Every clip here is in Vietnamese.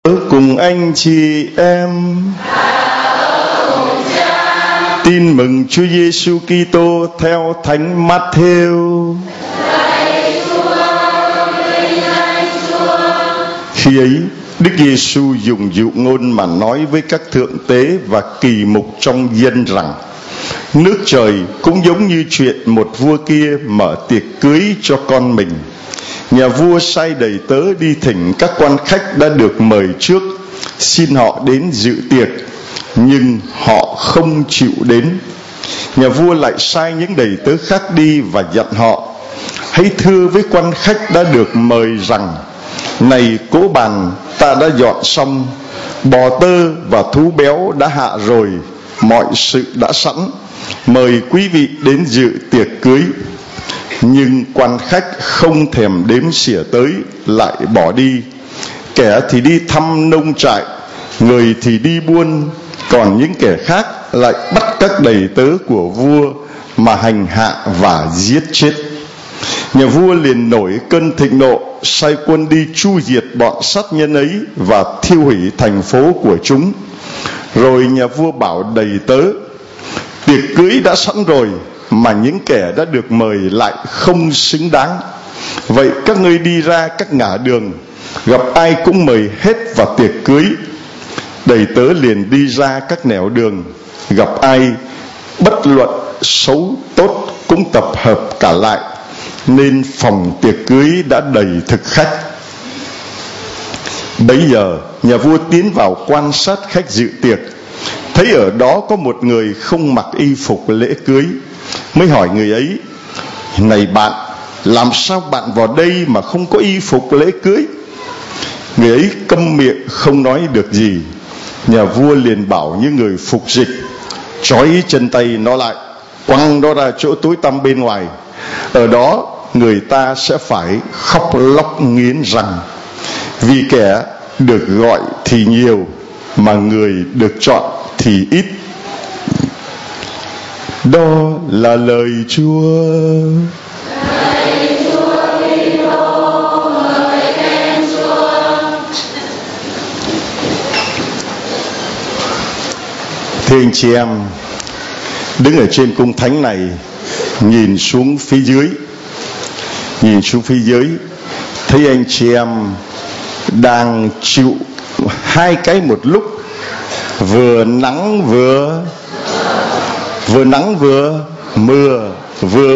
Cùng anh chị em tin mừng Chúa Giêsu Kitô theo Thánh Matthew. Khi ấy, Đức Giêsu dùng dụ ngôn mà nói với các thượng tế và kỳ mục trong dân rằng: nước trời cũng giống như chuyện một vua kia mở tiệc cưới cho con mình. Nhà vua sai đầy tớ đi thỉnh các quan khách đã được mời trước, xin họ đến dự tiệc, nhưng họ không chịu đến. Nhà vua lại sai những đầy tớ khác đi và dặn họ: hãy thưa với quan khách đã được mời rằng: này cỗ bàn ta đã dọn xong, bò tơ và thú béo đã hạ rồi, mọi sự đã sẵn, mời quý vị đến dự tiệc cưới. Nhưng quan khách không thèm đếm xỉa tới, lại bỏ đi. Kẻ thì đi thăm nông trại, người thì đi buôn, còn những kẻ khác lại bắt các đầy tớ của vua mà hành hạ và giết chết. Nhà vua liền nổi cơn thịnh nộ, sai quân đi tru diệt bọn sát nhân ấy và thiêu hủy thành phố của chúng. Rồi nhà vua bảo đầy tớ: tiệc cưới đã sẵn rồi, mà những kẻ đã được mời lại không xứng đáng. Vậy các ngươi đi ra các ngã đường, gặp ai cũng mời hết vào tiệc cưới. Đầy tớ liền đi ra các nẻo đường, gặp ai bất luận xấu tốt cũng tập hợp cả lại, nên phòng tiệc cưới đã đầy thực khách. Bấy giờ nhà vua tiến vào quan sát khách dự tiệc, thấy ở đó có một người không mặc y phục lễ cưới, mới hỏi người ấy: này bạn, làm sao bạn vào đây mà không có y phục lễ cưới? Người ấy câm miệng không nói được gì. Nhà vua liền bảo những người phục dịch: trói chân tay nó lại, quăng nó ra chỗ tối tăm bên ngoài. Ở đó người ta sẽ phải khóc lóc nghiến răng, vì kẻ được gọi thì nhiều, mà người được chọn thì ít. Đó là lời Chúa. Thưa anh chị em, đứng ở trên cung thánh này, nhìn xuống phía dưới, thấy anh chị em đang chịu hai cái một lúc, vừa nắng vừa mưa, vừa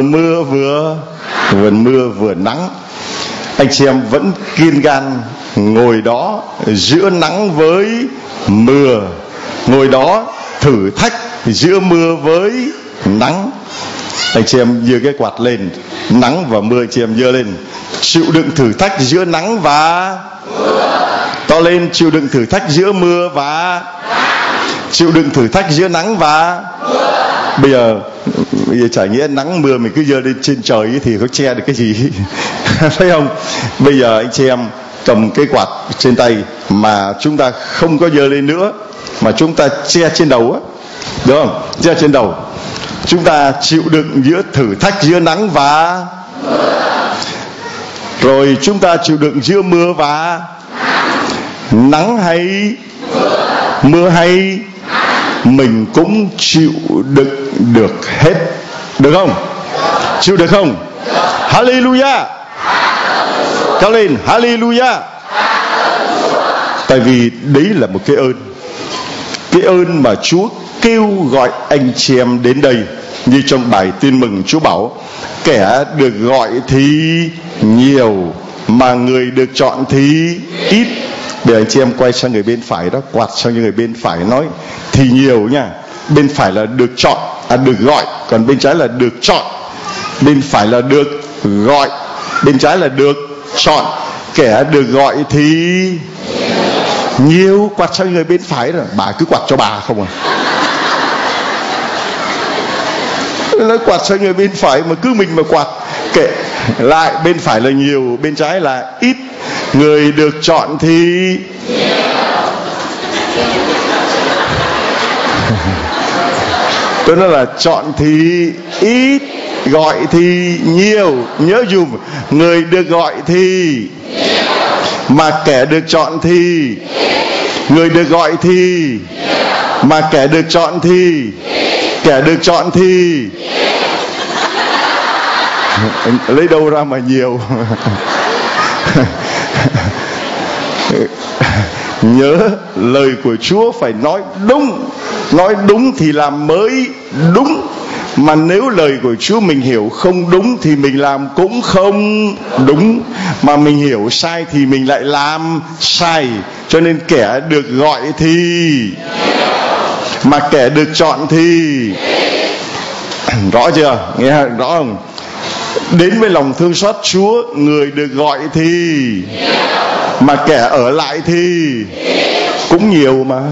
mưa vừa nắng. Anh chị em vẫn kiên gan ngồi đó giữa nắng với mưa, ngồi đó thử thách giữa mưa với nắng. Anh chị em giơ cái quạt lên, nắng và mưa anh chị em giơ lên. Chịu đựng thử thách giữa nắng và mưa. To lên: chịu đựng thử thách giữa mưa và chịu đựng thử thách giữa nắng và mưa. Bây giờ chả nghĩa nắng mưa mình cứ giơ lên trên trời thì có che được cái gì phải không? Bây giờ anh chị em cầm cái quạt trên tay mà chúng ta không có giơ lên nữa, mà chúng ta che trên đầu á, được không? Che trên đầu. Chúng ta chịu đựng giữa thử thách giữa nắng và mưa. Rồi chúng ta chịu đựng giữa mưa và nắng hay mưa hay mình cũng chịu đựng được hết, được không? Chịu được không? Hallelujah! Cao lên Hallelujah! Tại vì đấy là một cái ơn mà Chúa kêu gọi anh chị em đến đây. Như trong bài tin mừng Chúa bảo: kẻ được gọi thì nhiều, mà người được chọn thì ít. Bây giờ anh chị em quay sang người bên phải đó, quạt sang người bên phải nói thì nhiều nha. Bên phải là được chọn, được gọi, còn bên trái là được chọn. Bên phải là được gọi, bên trái là được chọn. Kẻ được gọi thì nhiều. Quạt sang người bên phải rồi, bà cứ quạt cho bà không à? Nói quạt sang người bên phải mà cứ mình mà quạt. Kệ lại, bên phải là nhiều, bên trái là ít. Người được chọn thì tôi nói là chọn thì ít, gọi thì nhiều. Nhớ dùm, người được gọi thì mà kẻ được chọn thì người được gọi thì mà kẻ được chọn thì kẻ được chọn thì lấy đâu ra mà nhiều. Nhớ lời của Chúa phải nói đúng thì làm mới đúng. Mà nếu lời của Chúa mình hiểu không đúng thì mình làm cũng không đúng, mà mình hiểu sai thì mình lại làm sai. Cho nên kẻ được gọi thì mà kẻ được chọn thì rõ chưa? Nghe rõ không? Đến với lòng thương xót Chúa, người được gọi thì mà kẻ ở lại thì cũng nhiều mà.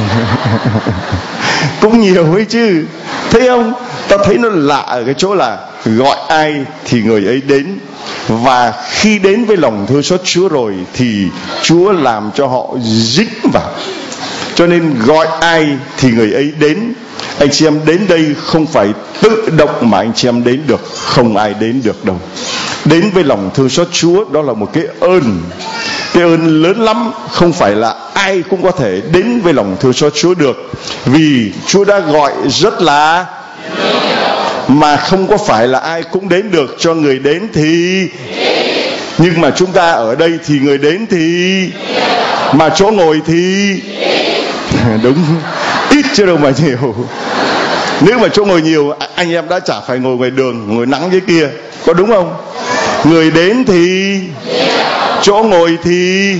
Cũng nhiều ấy chứ. Thấy không? Ta thấy nó lạ ở cái chỗ là gọi ai thì người ấy đến. Và khi đến với lòng thương xót Chúa rồi thì Chúa làm cho họ dính vào. Cho nên gọi ai thì người ấy đến. Anh chị em đến đây không phải tự động mà anh chị em đến được. Không ai đến được đâu. Đến với lòng thương xót Chúa đó là một cái ơn. Cái ơn lớn lắm. Không phải là ai cũng có thể đến với lòng thương xót Chúa được. Vì Chúa đã gọi rất là, mà không có phải là ai cũng đến được. Cho người đến thì, nhưng mà chúng ta ở đây thì người đến thì, mà chỗ ngồi thì đúng, ít chứ đâu mà nhiều. Nếu mà chỗ ngồi nhiều, anh em đã chả phải ngồi ngoài đường, ngồi nắng dưới kia, có đúng không? Người đến thì, chỗ ngồi thì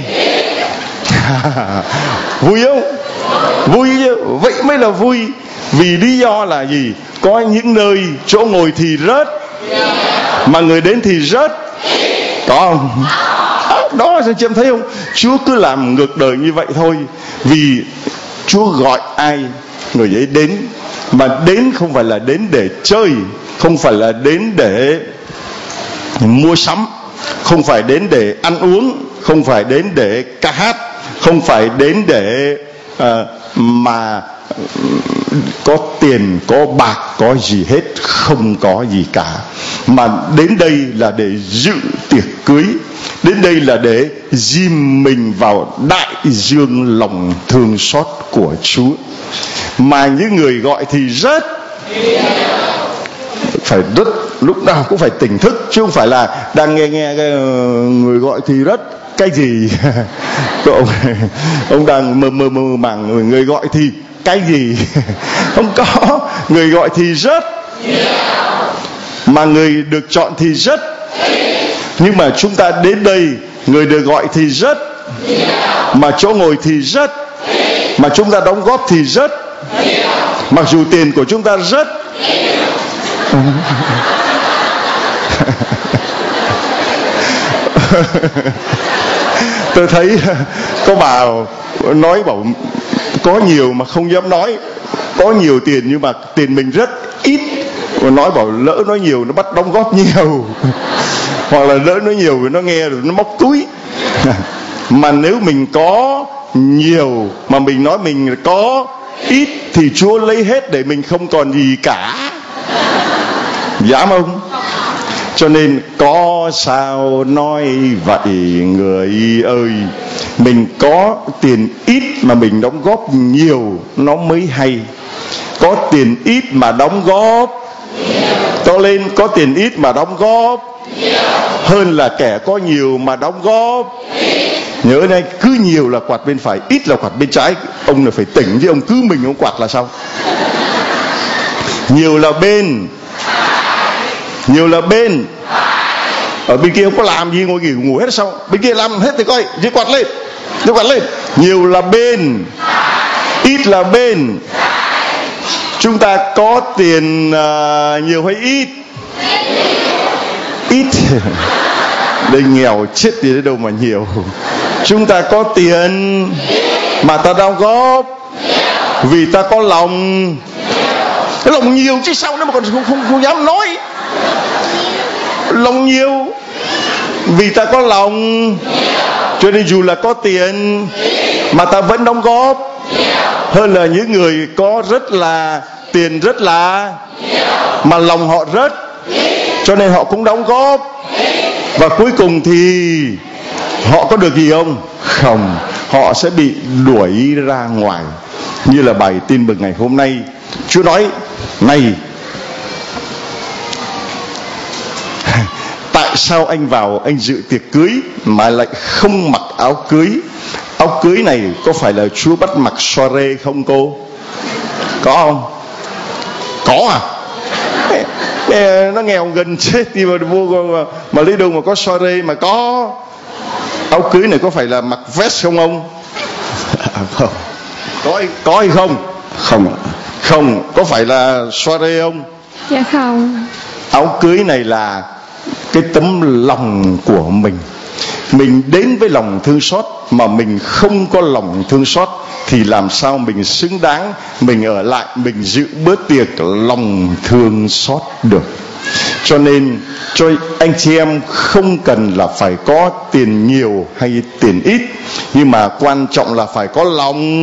vui không? Vui chứ, vậy mới là vui. Vì lý do là gì? Có những nơi chỗ ngồi thì rớt, mà người đến thì rớt, có không? Đó, anh chị em thấy không? Chúa cứ làm ngược đời như vậy thôi. Vì Chúa gọi ai người ấy đến. Mà đến không phải là đến để chơi, không phải là đến để mua sắm, không phải đến để ăn uống, không phải đến để ca hát, không phải đến để mà có tiền, có bạc, có gì hết. Không có gì cả. Mà đến đây là để dự tiệc cưới. Đến đây là để dìm mình vào đại dương lòng thương xót của Chúa. Mà những người gọi thì rất phải rất, lúc nào cũng phải tỉnh thức, chứ không phải là đang nghe người gọi thì rất cái gì. Ông đang mơ màng, người gọi thì cái gì. Không có. Người gọi thì rất, mà người được chọn thì rất. Nhưng mà chúng ta đến đây, người được gọi thì rất, mà chỗ ngồi thì rất, mà chúng ta đóng góp thì rất, mặc dù tiền của chúng ta rất. Tôi thấy có bà nói bảo có nhiều mà không dám nói. Có nhiều tiền nhưng mà tiền mình rất ít. Và nói bảo lỡ nói nhiều nó bắt đóng góp nhiều. Hoặc là lỡ nói nhiều rồi nó nghe rồi nó móc túi. Mà nếu mình có nhiều mà mình nói mình có ít thì Chúa lấy hết để mình không còn gì cả. Dám không? Cho nên có sao nói vậy người ơi. Mình có tiền ít mà mình đóng góp nhiều nó mới hay. Có tiền ít mà đóng góp, to lên, có tiền ít mà đóng góp hơn là kẻ có nhiều mà đóng góp. Nhớ này, cứ nhiều là quạt bên phải, ít là quạt bên trái. Ông là phải tỉnh chứ ông cứ mình ông quạt là sao? Nhiều là bên, nhiều là bên. Ở bên kia không có làm gì, ngồi nghỉ ngủ hết sao? Bên kia làm hết thì coi, dưới quạt lên, dưới quạt lên. Nhiều là bên, ít là bên. Chúng ta có tiền nhiều hay ít? Ít. Đây nghèo chết đi đến đâu mà nhiều. Chúng ta có tiền mà ta đóng góp vì ta có lòng. Cái lòng nhiều chứ sao nữa mà còn không dám nói. Lòng nhiều vì ta có lòng, cho nên dù là có tiền mà ta vẫn đóng góp hơn là những người có rất là tiền rất là mà lòng họ rất, cho nên họ cũng đóng góp. Và cuối cùng thì họ có được gì không? Không, họ sẽ bị đuổi ra ngoài. Như là bài tin mừng ngày hôm nay, Chúa nói này, tại sao anh vào anh dự tiệc cưới mà lại không mặc áo cưới? Áo cưới này có phải là Chúa bắt mặc soirée không cô? Có không? Có à? Nó nghèo gần chết đi mà lấy đâu mà có soirée mà có. Áo cưới này có phải là mặc vest không ông? Không. Có hay không? Không. Có phải là soirée không? Dạ không. Áo cưới này là cái tấm lòng của mình. Mình đến với lòng thương xót, mà mình không có lòng thương xót thì làm sao mình xứng đáng mình ở lại mình dự bữa tiệc lòng thương xót được. Cho nên cho anh chị em không cần là phải có tiền nhiều hay tiền ít, nhưng mà quan trọng là phải có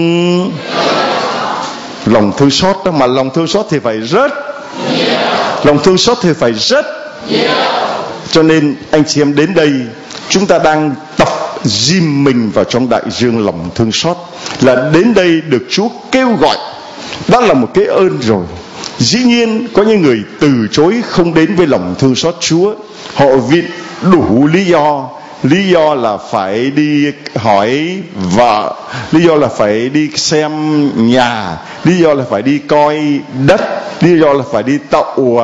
lòng thương xót đó. Mà lòng thương xót thì phải rất lòng thương xót thì phải rất. Cho nên anh chị em đến đây, chúng ta đang tập gym mình vào trong đại dương lòng thương xót, là đến đây được Chúa kêu gọi, đó là một cái ơn rồi. Dĩ nhiên có những người từ chối không đến với lòng thương xót Chúa, họ viện đủ lý do là phải đi hỏi vợ, lý do là phải đi xem nhà, lý do là phải đi coi đất, lý do là phải đi tậu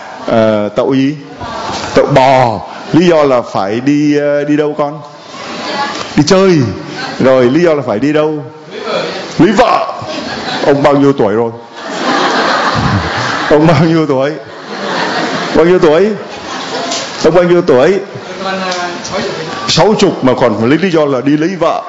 bò, lý do là phải đi đâu con? Đi chơi. Rồi lý do là phải đi đâu? Lấy vợ. Ông bao nhiêu tuổi rồi? Ông bao nhiêu tuổi? Ông bao nhiêu tuổi? 60 mà còn phải lấy lý do là đi lấy vợ.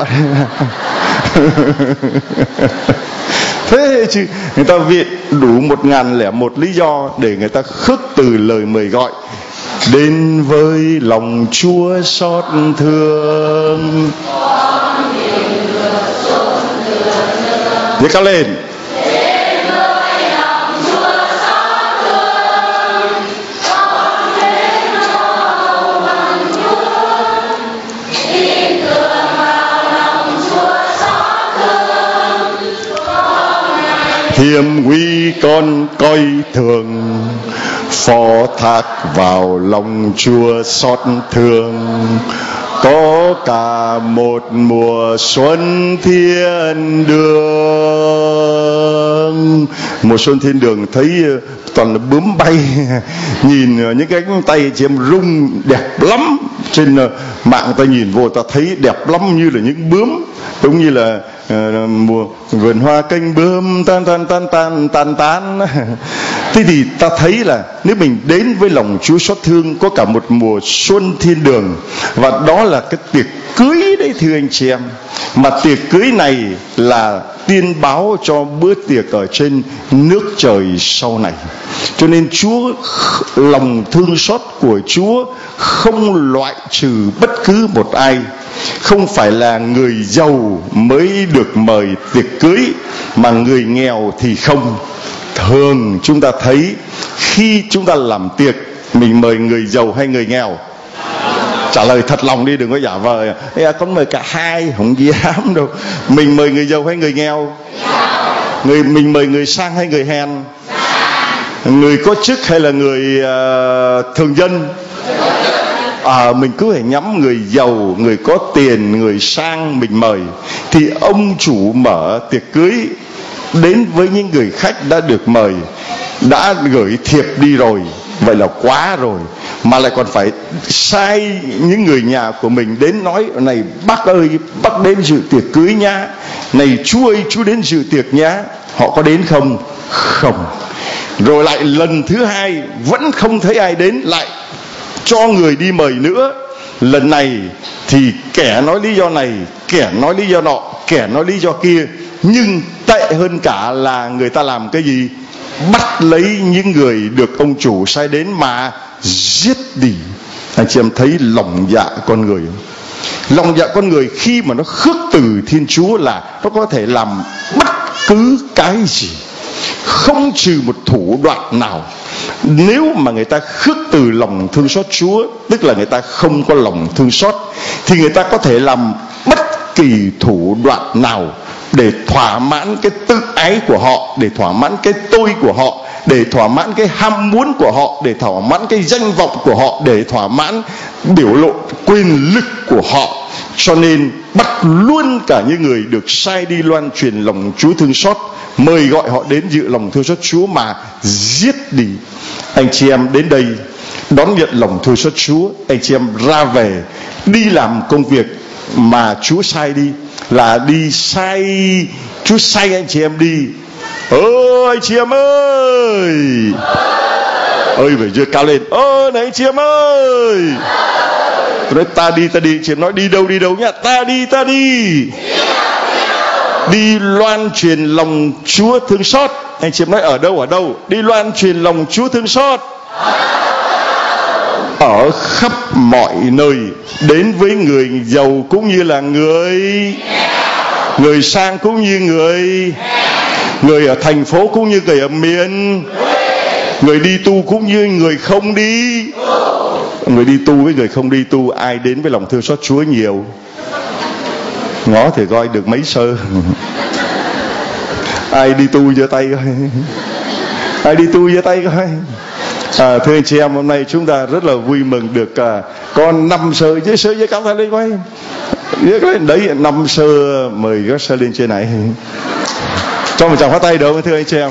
Thế chứ người ta viện đủ 1001 lý do để người ta khước từ lời mời gọi đến với lòng Chúa xót thương. Nhớ cao lên. Hiểm nguy con coi thường, phó thác vào lòng Chúa xót thương. Có cả một mùa xuân thiên đường. Mùa xuân thiên đường thấy toàn là bướm bay. Nhìn những cái cánh tay chị em rung đẹp lắm. Trên mạng ta nhìn vô ta thấy đẹp lắm, như là những bướm, giống như là mùa vườn hoa cánh bướm tan. Thế thì ta thấy là nếu mình đến với lòng Chúa xót thương, có cả một mùa xuân thiên đường. Và đó là cái tiệc cưới đấy thưa anh chị em. Mà tiệc cưới này là tiên báo cho bữa tiệc ở trên nước trời sau này. Cho nên Chúa, lòng thương xót của Chúa không loại trừ bất cứ một ai. Không phải là người giàu mới được mời tiệc cưới, mà người nghèo thì không. Thường chúng ta thấy khi chúng ta làm tiệc, mình mời người giàu hay người nghèo? Trả lời thật lòng đi, đừng có giả vờ con mời cả hai, không dám đâu. Mình mời người giàu hay người nghèo? Mình mời người sang hay người hèn? Người có chức hay là người thường dân? Mình cứ phải nhắm người giàu, người có tiền, người sang mình mời. Thì ông chủ mở tiệc cưới đến với những người khách đã được mời, đã gửi thiệp đi rồi, vậy là quá rồi. Mà lại còn phải sai những người nhà của mình đến nói: này bác ơi, bác đến dự tiệc cưới nhá, này chú ơi, chú đến dự tiệc nhá. Họ có đến không? Không. Rồi lại lần thứ hai vẫn không thấy ai đến, lại cho người đi mời nữa. Lần này thì kẻ nói lý do này, kẻ nói lý do nọ, kẻ nói lý do kia. Nhưng tệ hơn cả là người ta làm cái gì? Bắt lấy những người được ông chủ sai đến mà giết đi. Anh chị em thấy lòng dạ con người. Lòng dạ con người khi mà nó khước từ Thiên Chúa là nó có thể làm bất cứ cái gì, không trừ một thủ đoạn nào. Nếu mà người ta khước từ lòng thương xót Chúa, tức là người ta không có lòng thương xót, thì người ta có thể làm bất kỳ thủ đoạn nào để thỏa mãn cái tự ái của họ, để thỏa mãn cái tôi của họ, để thỏa mãn cái ham muốn của họ, để thỏa mãn cái danh vọng của họ, để thỏa mãn biểu lộ quyền lực của họ. Cho nên bắt luôn cả những người được sai đi loan truyền lòng Chúa thương xót, mời gọi họ đến dự lòng thương xót Chúa mà giết đi. Anh chị em đến đây đón nhận lòng thương xót Chúa, anh chị em ra về đi làm công việc mà Chúa sai đi, là đi sai, Chúa sai anh chị em đi. Anh chị em ơi, ơi phải chưa cao lên, này anh chị em ơi. Tôi nói ta đi, chị em nói đi đâu nhá, ta đi đi loan truyền lòng Chúa thương xót. Anh chị em nói ở đâu? Đi loan truyền lòng Chúa thương xót ở khắp mọi nơi, đến với người giàu cũng như là người sang, cũng như người ở thành phố, cũng như người ở miền, người đi tu cũng như người không đi. Người đi tu với người không đi tu, ai đến với lòng thương xót Chúa nhiều? Ngó thì coi được mấy sơ. Ai đi tu giơ tay coi. Ai đi tu giơ tay coi. Thưa anh chị em, hôm nay chúng ta rất là vui mừng được có 5 sơ với cao tay lên coi. Đấy 5 sơ, mời các sơ lên trên này. Cho một tràng pháo tay được không thưa anh chị em?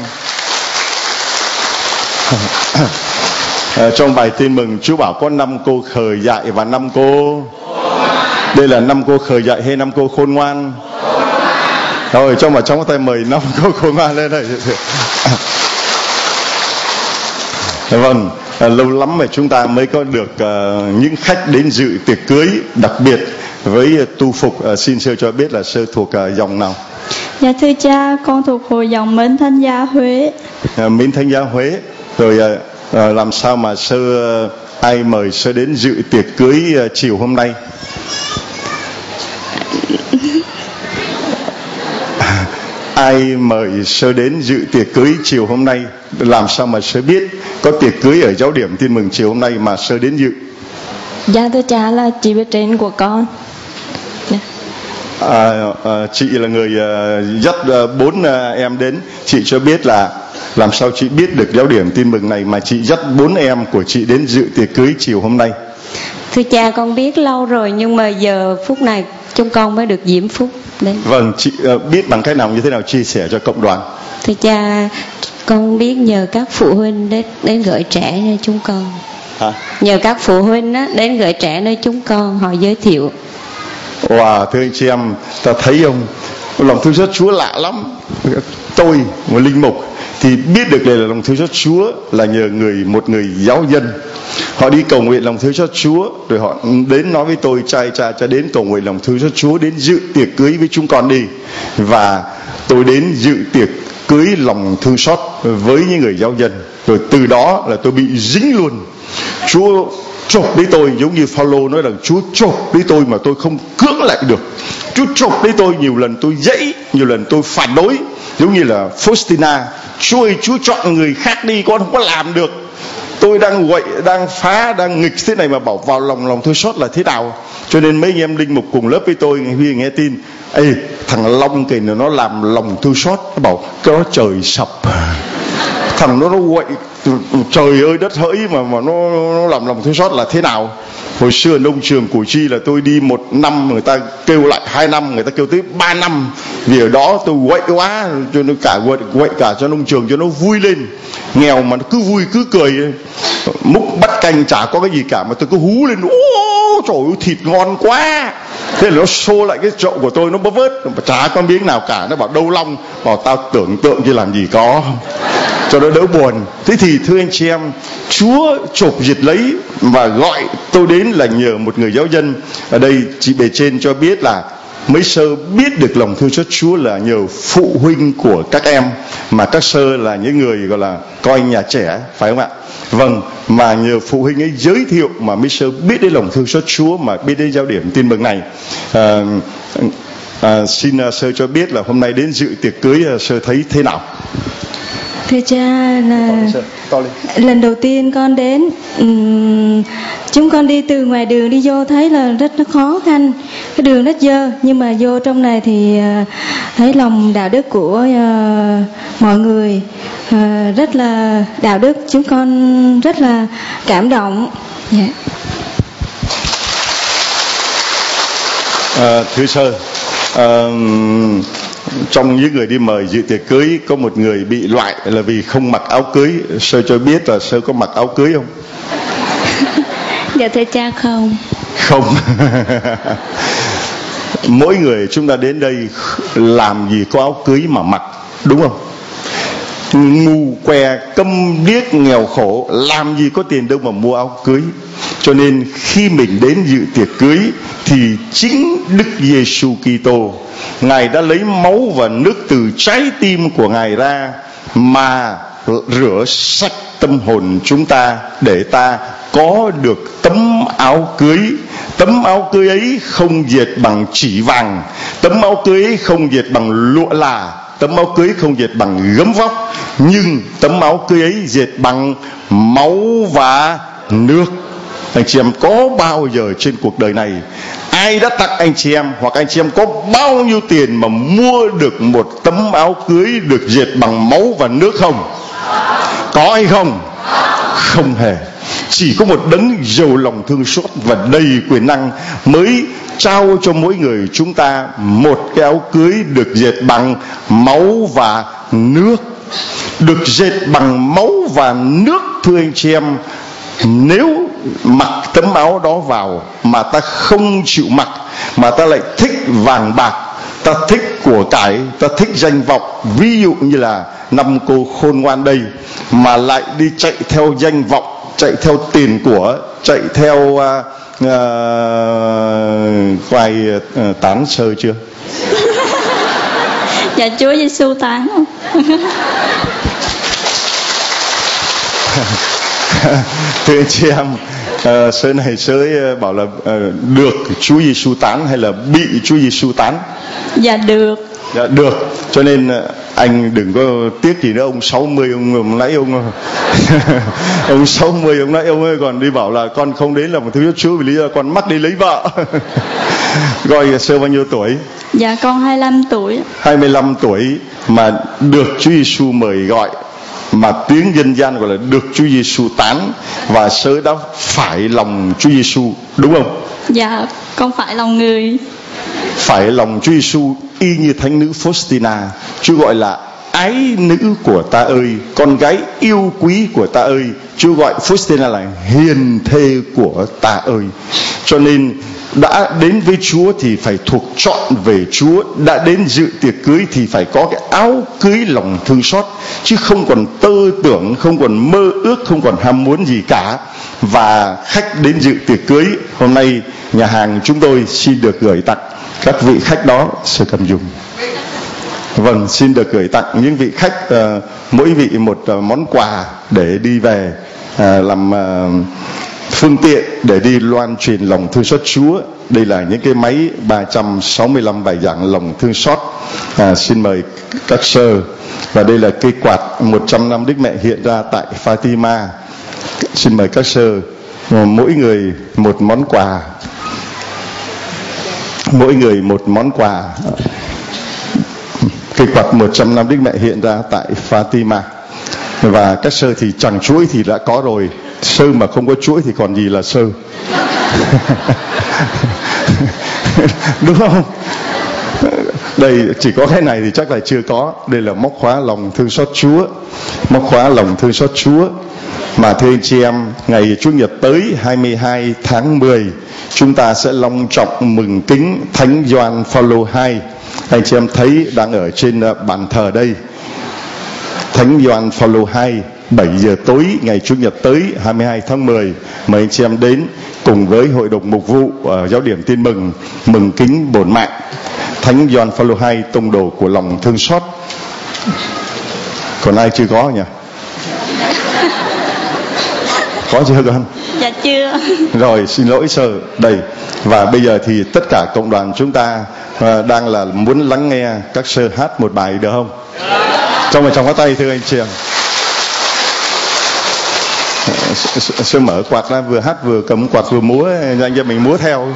Trong bài tin mừng Chúa bảo có 5 cô khờ dại và 5 cô. Đây là 5 cô khờ dại hay 5 cô khôn ngoan? Rồi cho vào trong tay mời 5 cô khôn ngoan lên đây. Vâng, lâu lắm mà chúng ta mới có được những khách đến dự tiệc cưới đặc biệt với tu phục. Xin sơ cho biết là sơ thuộc dòng nào? Dạ thưa cha, con thuộc hội dòng Mến Thánh Gia Huế. Mến Thánh Gia Huế. Rồi làm sao mà sơ ai mời sơ đến dự tiệc cưới chiều hôm nay? Ai mời sơ đến dự tiệc cưới chiều hôm nay? Làm sao mà sơ biết có tiệc cưới ở giáo điểm tin mừng chiều hôm nay mà sơ đến dự? Dạ thưa cha, là chị bề trên của con. Chị là người dắt 4 em đến. Chị cho biết là làm sao chị biết được giáo điểm tin mừng này mà chị dắt 4 em của chị đến dự tiệc cưới chiều hôm nay? Thưa cha, con biết lâu rồi nhưng mà giờ phút này chúng con mới được diễm phúc đấy. Vâng, chị biết bằng cách nào, như thế nào, chia sẻ cho cộng đoàn? Thưa cha, con biết nhờ các phụ huynh đến gửi trẻ nơi chúng con. Nhờ các phụ huynh đến gửi trẻ nơi chúng con, họ giới thiệu. Wow, thưa anh chị em, ta thấy không, lòng thương xót Chúa lạ lắm. Tôi, một linh mục, thì biết được đây là lòng thương xót Chúa là nhờ một người giáo dân. Họ đi cầu nguyện lòng thương xót Chúa, rồi họ đến nói với tôi, cha đến cầu nguyện lòng thương xót Chúa, đến dự tiệc cưới với chúng con đi. Và tôi đến dự tiệc cưới lòng thương xót với những người giáo dân. Rồi từ đó là tôi bị dính luôn. Chúa chộp lấy tôi, giống như Phaolô nói là Chúa chộp lấy tôi mà tôi không cưỡng lại được. Chúa chộp lấy tôi, nhiều lần tôi dãy, nhiều lần tôi phản đối, giống như là Faustina. Chúa ơi, Chúa chọn người khác đi, con không có làm được. Tôi đang quậy, đang phá, đang nghịch thế này mà bảo vào lòng thương xót là thế nào? Cho nên mấy anh em linh mục cùng lớp với tôi khi nghe tin, thằng Long kìa nó làm lòng thương xót, nó bảo cái đó trời sập. Thằng nó quậy trời ơi đất hỡi mà nó làm lòng thương xót là thế nào? Hồi xưa nông trường Củ Chi là tôi đi 1 năm, người ta kêu lại 2 năm, người ta kêu tới 3 năm. Vì ở đó tôi quậy quá, cho nó quậy cả cho nông trường cho nó vui lên. Nghèo mà nó cứ vui cứ cười, múc bắt canh chả có cái gì cả mà tôi cứ hú lên, trời ơi thịt ngon quá. Thế là nó xô lại cái chậu của tôi, nó bớt vớt, chả có miếng nào cả. Nó bảo đâu Long, bảo tao tưởng tượng chứ làm gì có, cho nó đỡ buồn. Thế thì thưa anh chị em, Chúa chộp giật lấy và gọi tôi đến là nhờ một người giáo dân. Ở đây chị bề trên cho biết là mấy sơ biết được lòng thương xót Chúa là nhờ phụ huynh của các em, mà các sơ là những người gọi là coi nhà trẻ, phải không ạ? Vâng, mà nhờ phụ huynh ấy giới thiệu mà mấy sơ biết đến lòng thương xót Chúa, mà biết đến giáo điểm tin mừng này. Xin sơ cho biết là hôm nay đến dự tiệc cưới sơ thấy thế nào? Thưa cha, là lần đầu tiên con đến, chúng con đi từ ngoài đường đi vô thấy là rất khó khăn, cái đường rất dơ, nhưng mà vô trong này thì thấy lòng đạo đức của mọi người rất là đạo đức, chúng con rất là cảm động. Dạ. Thưa sơ, trong những người đi mời dự tiệc cưới có một người bị loại là vì không mặc áo cưới. Sơ cho biết là sơ có mặc áo cưới không? Dạ thưa cha không. Không. Mỗi người chúng ta đến đây làm gì có áo cưới mà mặc, đúng không? Ngu què câm điếc nghèo khổ làm gì có tiền đâu mà mua áo cưới. Cho nên khi mình đến dự tiệc cưới thì chính Đức Giêsu Kitô, Ngài đã lấy máu và nước từ trái tim của Ngài ra mà rửa sạch tâm hồn chúng ta để ta có được tấm áo cưới. Tấm áo cưới ấy không dệt bằng chỉ vàng, tấm áo cưới ấy không dệt bằng lụa là, tấm áo cưới không dệt bằng gấm vóc, nhưng tấm áo cưới ấy dệt bằng máu và nước. Anh chị em có bao giờ trên cuộc đời này ai đã tặng anh chị em, hoặc anh chị em có bao nhiêu tiền mà mua được một tấm áo cưới được dệt bằng máu và nước không? Có hay không? Không hề. Chỉ có một đấng giàu lòng thương xót và đầy quyền năng mới trao cho mỗi người chúng ta một cái áo cưới được dệt bằng máu và nước. Được dệt bằng máu và nước, thưa anh chị em, nếu mặc tấm áo đó vào mà ta không chịu mặc, mà ta lại thích vàng bạc, ta thích của cải, ta thích danh vọng, ví dụ như là 5 cô khôn ngoan đây, mà lại đi chạy theo danh vọng, chạy theo tiền của, chạy theo khoai tán sơ chưa? Dạ Chúa Giêsu tán không? Thưa anh chị em, sơ này sơ bảo là được Chúa Giêsu tán hay là bị Chúa Giêsu tán? Dạ được. Dạ được. Cho nên anh đừng có tiếc gì nữa. Ông 60 ông nãy ông ông 60 ông nãy ông ơi còn đi bảo là con không đến là một thứ Chúa vì lý do con mắc đi lấy vợ. Gọi sơ bao nhiêu tuổi? Dạ con 25 tuổi. 25 tuổi mà được Chúa Giêsu mời gọi, mà tiếng dân gian gọi là được Chúa Giêsu tán, và sơ đã phải lòng Chúa Giêsu, đúng không? Dạ con phải lòng người. Phải lòng Chúa Giêsu y như thánh nữ Faustina. Chúa gọi là ái nữ của ta ơi, con gái yêu quý của ta ơi. Chúa gọi Faustina là hiền thê của ta ơi. Cho nên đã đến với Chúa thì phải thuộc trọn về Chúa, đã đến dự tiệc cưới thì phải có cái áo cưới lòng thương xót, chứ không còn tơ tưởng, không còn mơ ước, không còn ham muốn gì cả. Và khách đến dự tiệc cưới hôm nay, nhà hàng chúng tôi xin được gửi tặng các vị khách đó sự cầm dùng. Vâng, xin được gửi tặng những vị khách mỗi vị một món quà để đi về làm phương tiện để đi loan truyền lòng thương xót Chúa. Đây là những cái máy 365 bài giảng lòng thương xót. Xin mời các sơ. Và đây là cây quạt 100 năm Đức Mẹ hiện ra tại Fatima. Xin mời các sơ, mỗi người một món quà. Mỗi người một món quà. Cây quạt 100 năm Đức Mẹ hiện ra tại Fatima. Và các sơ thì chẳng chuỗi thì đã có rồi, sơ mà không có chuỗi thì còn gì là sơ. Đúng không? Đây chỉ có cái này thì chắc là chưa có. Đây là móc khóa lòng thương xót Chúa. Móc khóa lòng thương xót Chúa. Mà thưa anh chị em, ngày Chủ nhật tới 22 tháng 10 chúng ta sẽ long trọng mừng kính Thánh Gioan Phaolô II. Anh chị em thấy đang ở trên bàn thờ đây. Thánh Gioan Phaolô II, 7 giờ tối ngày Chủ nhật tới 22 tháng 10. Mời anh chị em đến cùng với hội đồng mục vụ giáo điểm Tin Mừng mừng kính bổn mạng Thánh Gioan Phaolô II, tông đồ của lòng thương xót. Còn ai chưa có nhỉ? Có chưa con? Dạ chưa. Rồi, xin lỗi sơ. Đây. Và bây giờ thì tất cả cộng đoàn chúng ta đang là muốn lắng nghe các sơ hát một bài được không? Trong có tay thưa anh chị em. Sư mở quạt ra, vừa hát vừa cầm quạt vừa múa, anh cho mình múa theo.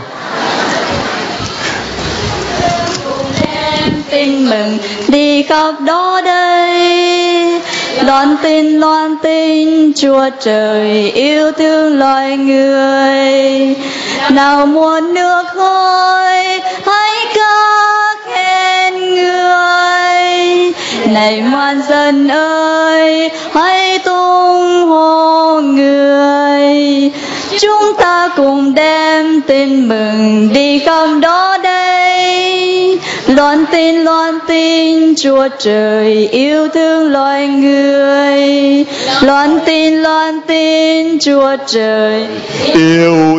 Tin mừng đi khắp đó đây, loan tin Chúa trời yêu thương loài người. Nào muôn nước ơi hãy ca khen người, này muôn dân ơi hãy tung hô người. Chúng ta cùng đem tin mừng đi khắp đó đây, loan tin Chúa trời yêu thương loài người. Loan tin Chúa trời yêu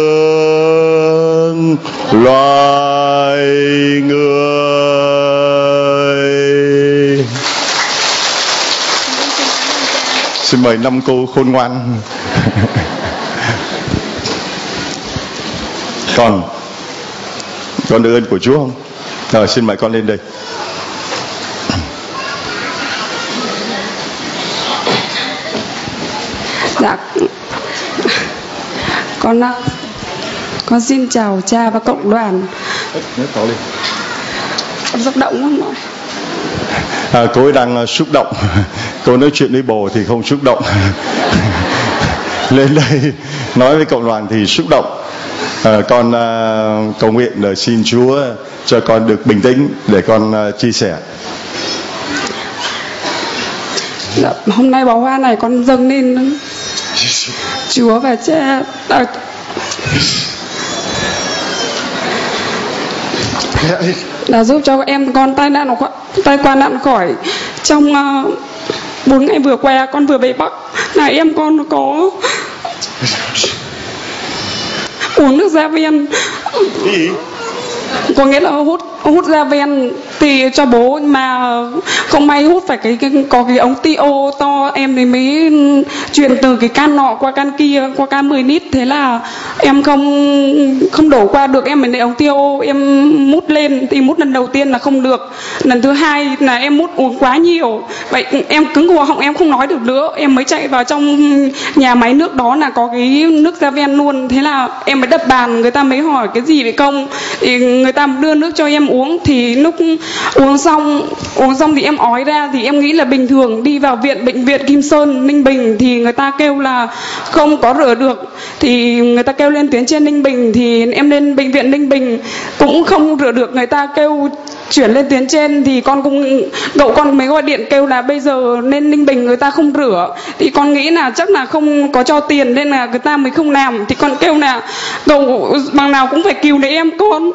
thương loài người. Xin mời 5 cô khôn ngoan. Con được ơn của Chúa không? Rồi xin mời con lên đây. Dạ, con xin chào cha và cộng đoàn. Con xúc động lắm rồi. Cô ấy đang xúc động. Cô nói chuyện với bồ thì không xúc động. Lên đây nói với cộng đoàn thì xúc động. Con cầu nguyện lời xin Chúa cho con được bình tĩnh để con chia sẻ. Dạ, hôm nay bó hoa này con dâng lên Chúa và cha đã giúp cho em con tai qua nạn khỏi. Trong 4 ngày vừa qua con vừa về Bắc là em con có uống nước da ven. Có nghĩa là hút da ven thì cho bố, mà không may hút phải có cái ống TO to, em thì mới chuyển từ cái can nọ qua can kia, qua can 10 lít. Thế là em không đổ qua được, em mới lấy ống TO em mút lên. Thì mút lần đầu tiên là không được, lần thứ hai là em mút uống quá nhiều, vậy em cứng cổ họng, em không nói được nữa. Em mới chạy vào trong nhà máy nước đó là có cái nước da ven luôn. Thế là em mới đập bàn, người ta mới hỏi cái gì vậy công, thì người ta đưa nước cho em uống. Thì lúc uống xong thì em ói ra, thì em nghĩ là bình thường. Đi vào bệnh viện Kim Sơn Ninh Bình thì người ta kêu là không có rửa được, thì người ta kêu lên tuyến trên Ninh Bình. Thì em lên bệnh viện Ninh Bình cũng không rửa được, người ta kêu chuyển lên tuyến trên. Thì cậu con mới gọi điện kêu là bây giờ lên Ninh Bình người ta không rửa. Thì con nghĩ là chắc là không có cho tiền nên là người ta mới không làm. Thì con kêu là cậu bằng nào cũng phải cứu lấy em con,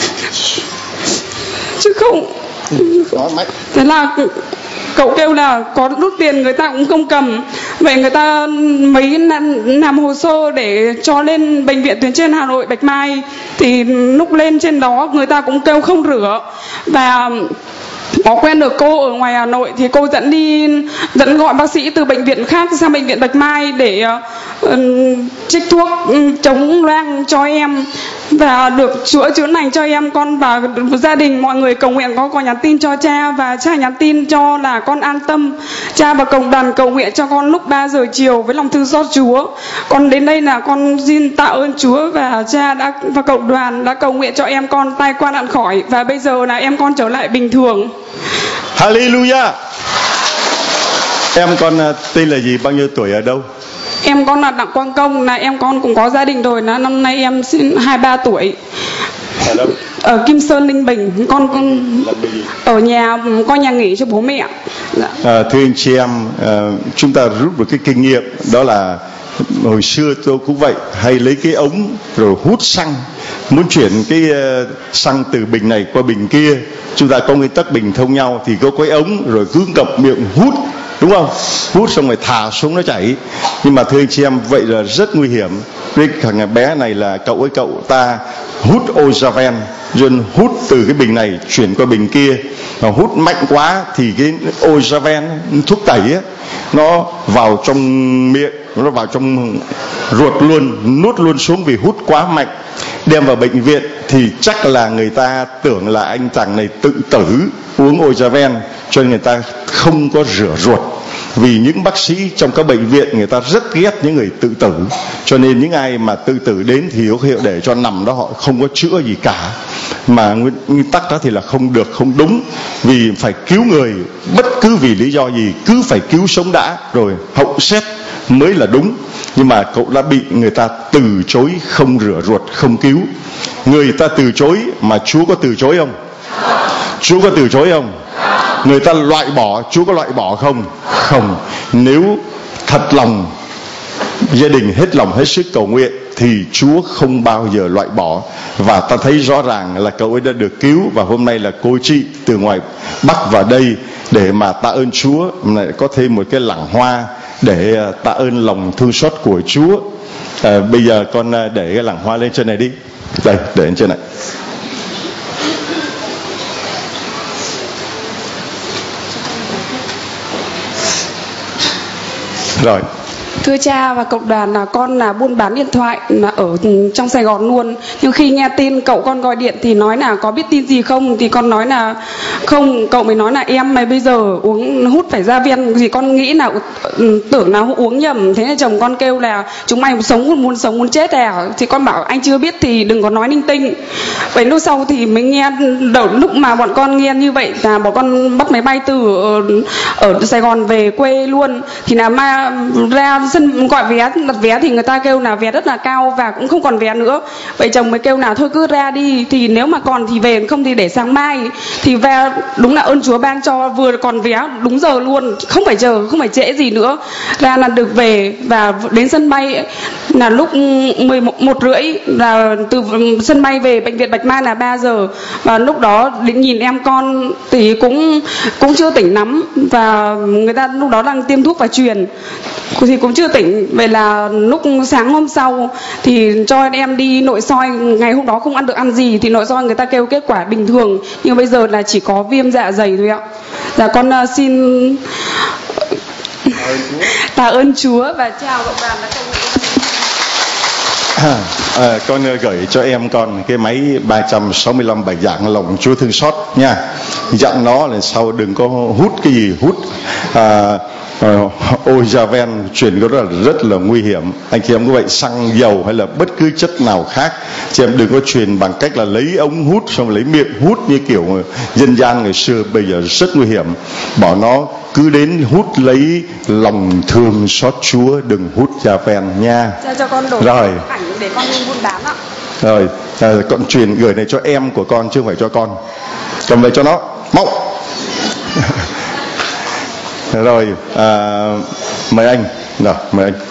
chứ không. Thế là cậu kêu là có rút tiền người ta cũng không cầm. Vậy người ta mới làm hồ sơ để cho lên bệnh viện tuyến trên Hà Nội Bạch Mai. Thì lúc lên trên đó người ta cũng kêu không rửa. Và có quen được cô ở ngoài Hà Nội thì cô dẫn gọi bác sĩ từ bệnh viện khác sang bệnh viện Bạch Mai để trích thuốc chống loang cho em và được chữa lành cho em con. Và gia đình mọi người cầu nguyện, có nhắn tin cho cha và cha nhắn tin cho là con an tâm. Cha và cộng đoàn cầu nguyện cho con lúc 3 giờ chiều với lòng thương xót Chúa. Con đến đây là con xin tạ ơn Chúa và cha và cộng đoàn đã cầu nguyện cho em con tai qua nạn khỏi, và bây giờ là em con trở lại bình thường. Hallelujah. Em con tên là gì, bao nhiêu tuổi, ở đâu? Em con là Đặng Quang Công, là em con cũng có gia đình rồi, là năm nay em 23 tuổi. Ở đâu? Ở Kim Sơn Ninh Bình. Con ở nhà, con nhà nghỉ cho bố mẹ. Dạ. Thưa anh chị em, chúng ta rút được cái kinh nghiệm đó là hồi xưa tôi cũng vậy, hay lấy cái ống rồi hút xăng, muốn chuyển cái xăng từ bình này qua bình kia. Chúng ta có nguyên tắc bình thông nhau thì có cái ống rồi cứ ngậm miệng hút, đúng không? Hút xong rồi thả xuống nó chảy. Nhưng mà thưa anh chị em, vậy là rất nguy hiểm. Cái thằng bé này là cậu ta hút Ozaven, rồi hút từ cái bình này chuyển qua bình kia, mà hút mạnh quá thì cái Ozaven, thuốc tẩy ấy, nó vào trong miệng, nó vào trong ruột luôn, nuốt luôn xuống vì hút quá mạnh. Đem vào bệnh viện thì chắc là người ta tưởng là anh chàng này tự tử. uống Ojaven, cho nên người ta không có rửa ruột. Vì những bác sĩ trong các bệnh viện người ta rất ghét những người tự tử, cho nên những ai mà tự tử đến thì hữu hiệu để cho nằm đó, họ không có chữa gì cả. Mà nguyên tắc đó thì là không được, không đúng. Vì phải cứu người bất cứ vì lý do gì, cứ phải cứu sống đã rồi hậu xét mới là đúng. Nhưng mà cậu đã bị người ta từ chối, không rửa ruột, không cứu. Người ta từ chối mà Chúa có từ chối không? Chúa có từ chối không? Người ta loại bỏ, Chúa có loại bỏ không? Không. Nếu thật lòng gia đình hết lòng hết sức cầu nguyện thì Chúa không bao giờ loại bỏ. Và ta thấy rõ ràng là cậu ấy đã được cứu, và hôm nay là cô chị từ ngoài Bắc vào đây để mà tạ ơn Chúa, lại có thêm một cái lẵng hoa để tạ ơn lòng thương xót của Chúa. Bây giờ con để cái lẵng hoa lên trên này đi. Đây, để lên trên này. Rồi. Thưa cha và cộng đoàn, là con là buôn bán điện thoại là ở trong Sài Gòn luôn. Nhưng khi nghe tin cậu con gọi điện thì nói là có biết tin gì không, thì con nói là không. Cậu mới nói là em mày bây giờ uống hút phải ra viên gì, con nghĩ là tưởng là uống nhầm. Thế là chồng con kêu là chúng mày muốn sống muốn chết à. Thì con bảo anh chưa biết thì đừng có nói linh tinh. Vậy lúc sau thì mới nghe, đầu lúc mà bọn con nghe như vậy là bọn con bắt máy bay từ ở Sài Gòn về quê luôn. Thì là ra sân gọi vé, đặt vé thì người ta kêu là vé rất là cao và cũng không còn vé nữa. Vậy chồng mới kêu là thôi cứ ra đi, thì nếu mà còn thì về, không thì để sáng mai. Thì về đúng là ơn Chúa ban cho vừa còn vé đúng giờ luôn, không phải chờ, không phải trễ gì nữa. Ra là được về, và đến sân bay là lúc 11:30, là từ sân bay về bệnh viện Bạch Mai là 3 giờ. Và lúc đó đến nhìn em con thì cũng chưa tỉnh lắm, và người ta lúc đó đang tiêm thuốc và truyền thì cũng chưa tỉnh. Vậy là lúc sáng hôm sau thì cho em đi nội soi. Ngày hôm đó không ăn được ăn gì, thì nội soi người ta kêu kết quả bình thường, nhưng bây giờ là chỉ có viêm dạ dày thôi ạ. Dạ con xin tạ ơn Chúa và chào cộng đoàn đã cầu nguyện. Con gửi cho em con cái máy 365 bài giảng lòng Chúa thương xót nha. Dặn nó là sau đừng có hút cái gì, hút Ojaven truyền có rất là nguy hiểm. Anh chị em có vậy, xăng dầu hay là bất cứ chất nào khác, chị em đừng có truyền bằng cách là lấy ống hút xong lấy miệng hút như kiểu dân gian ngày xưa. Bây giờ rất nguy hiểm. Bỏ nó cứ đến hút lấy lòng thương xót Chúa, đừng hút Javen nha. Cho con đổ rồi ảnh để con đi buôn bán ạ. Rồi con truyền gửi này cho em của con chứ không phải cho con. Cầm về cho nó mau. Rồi mời anh. Rồi mời anh.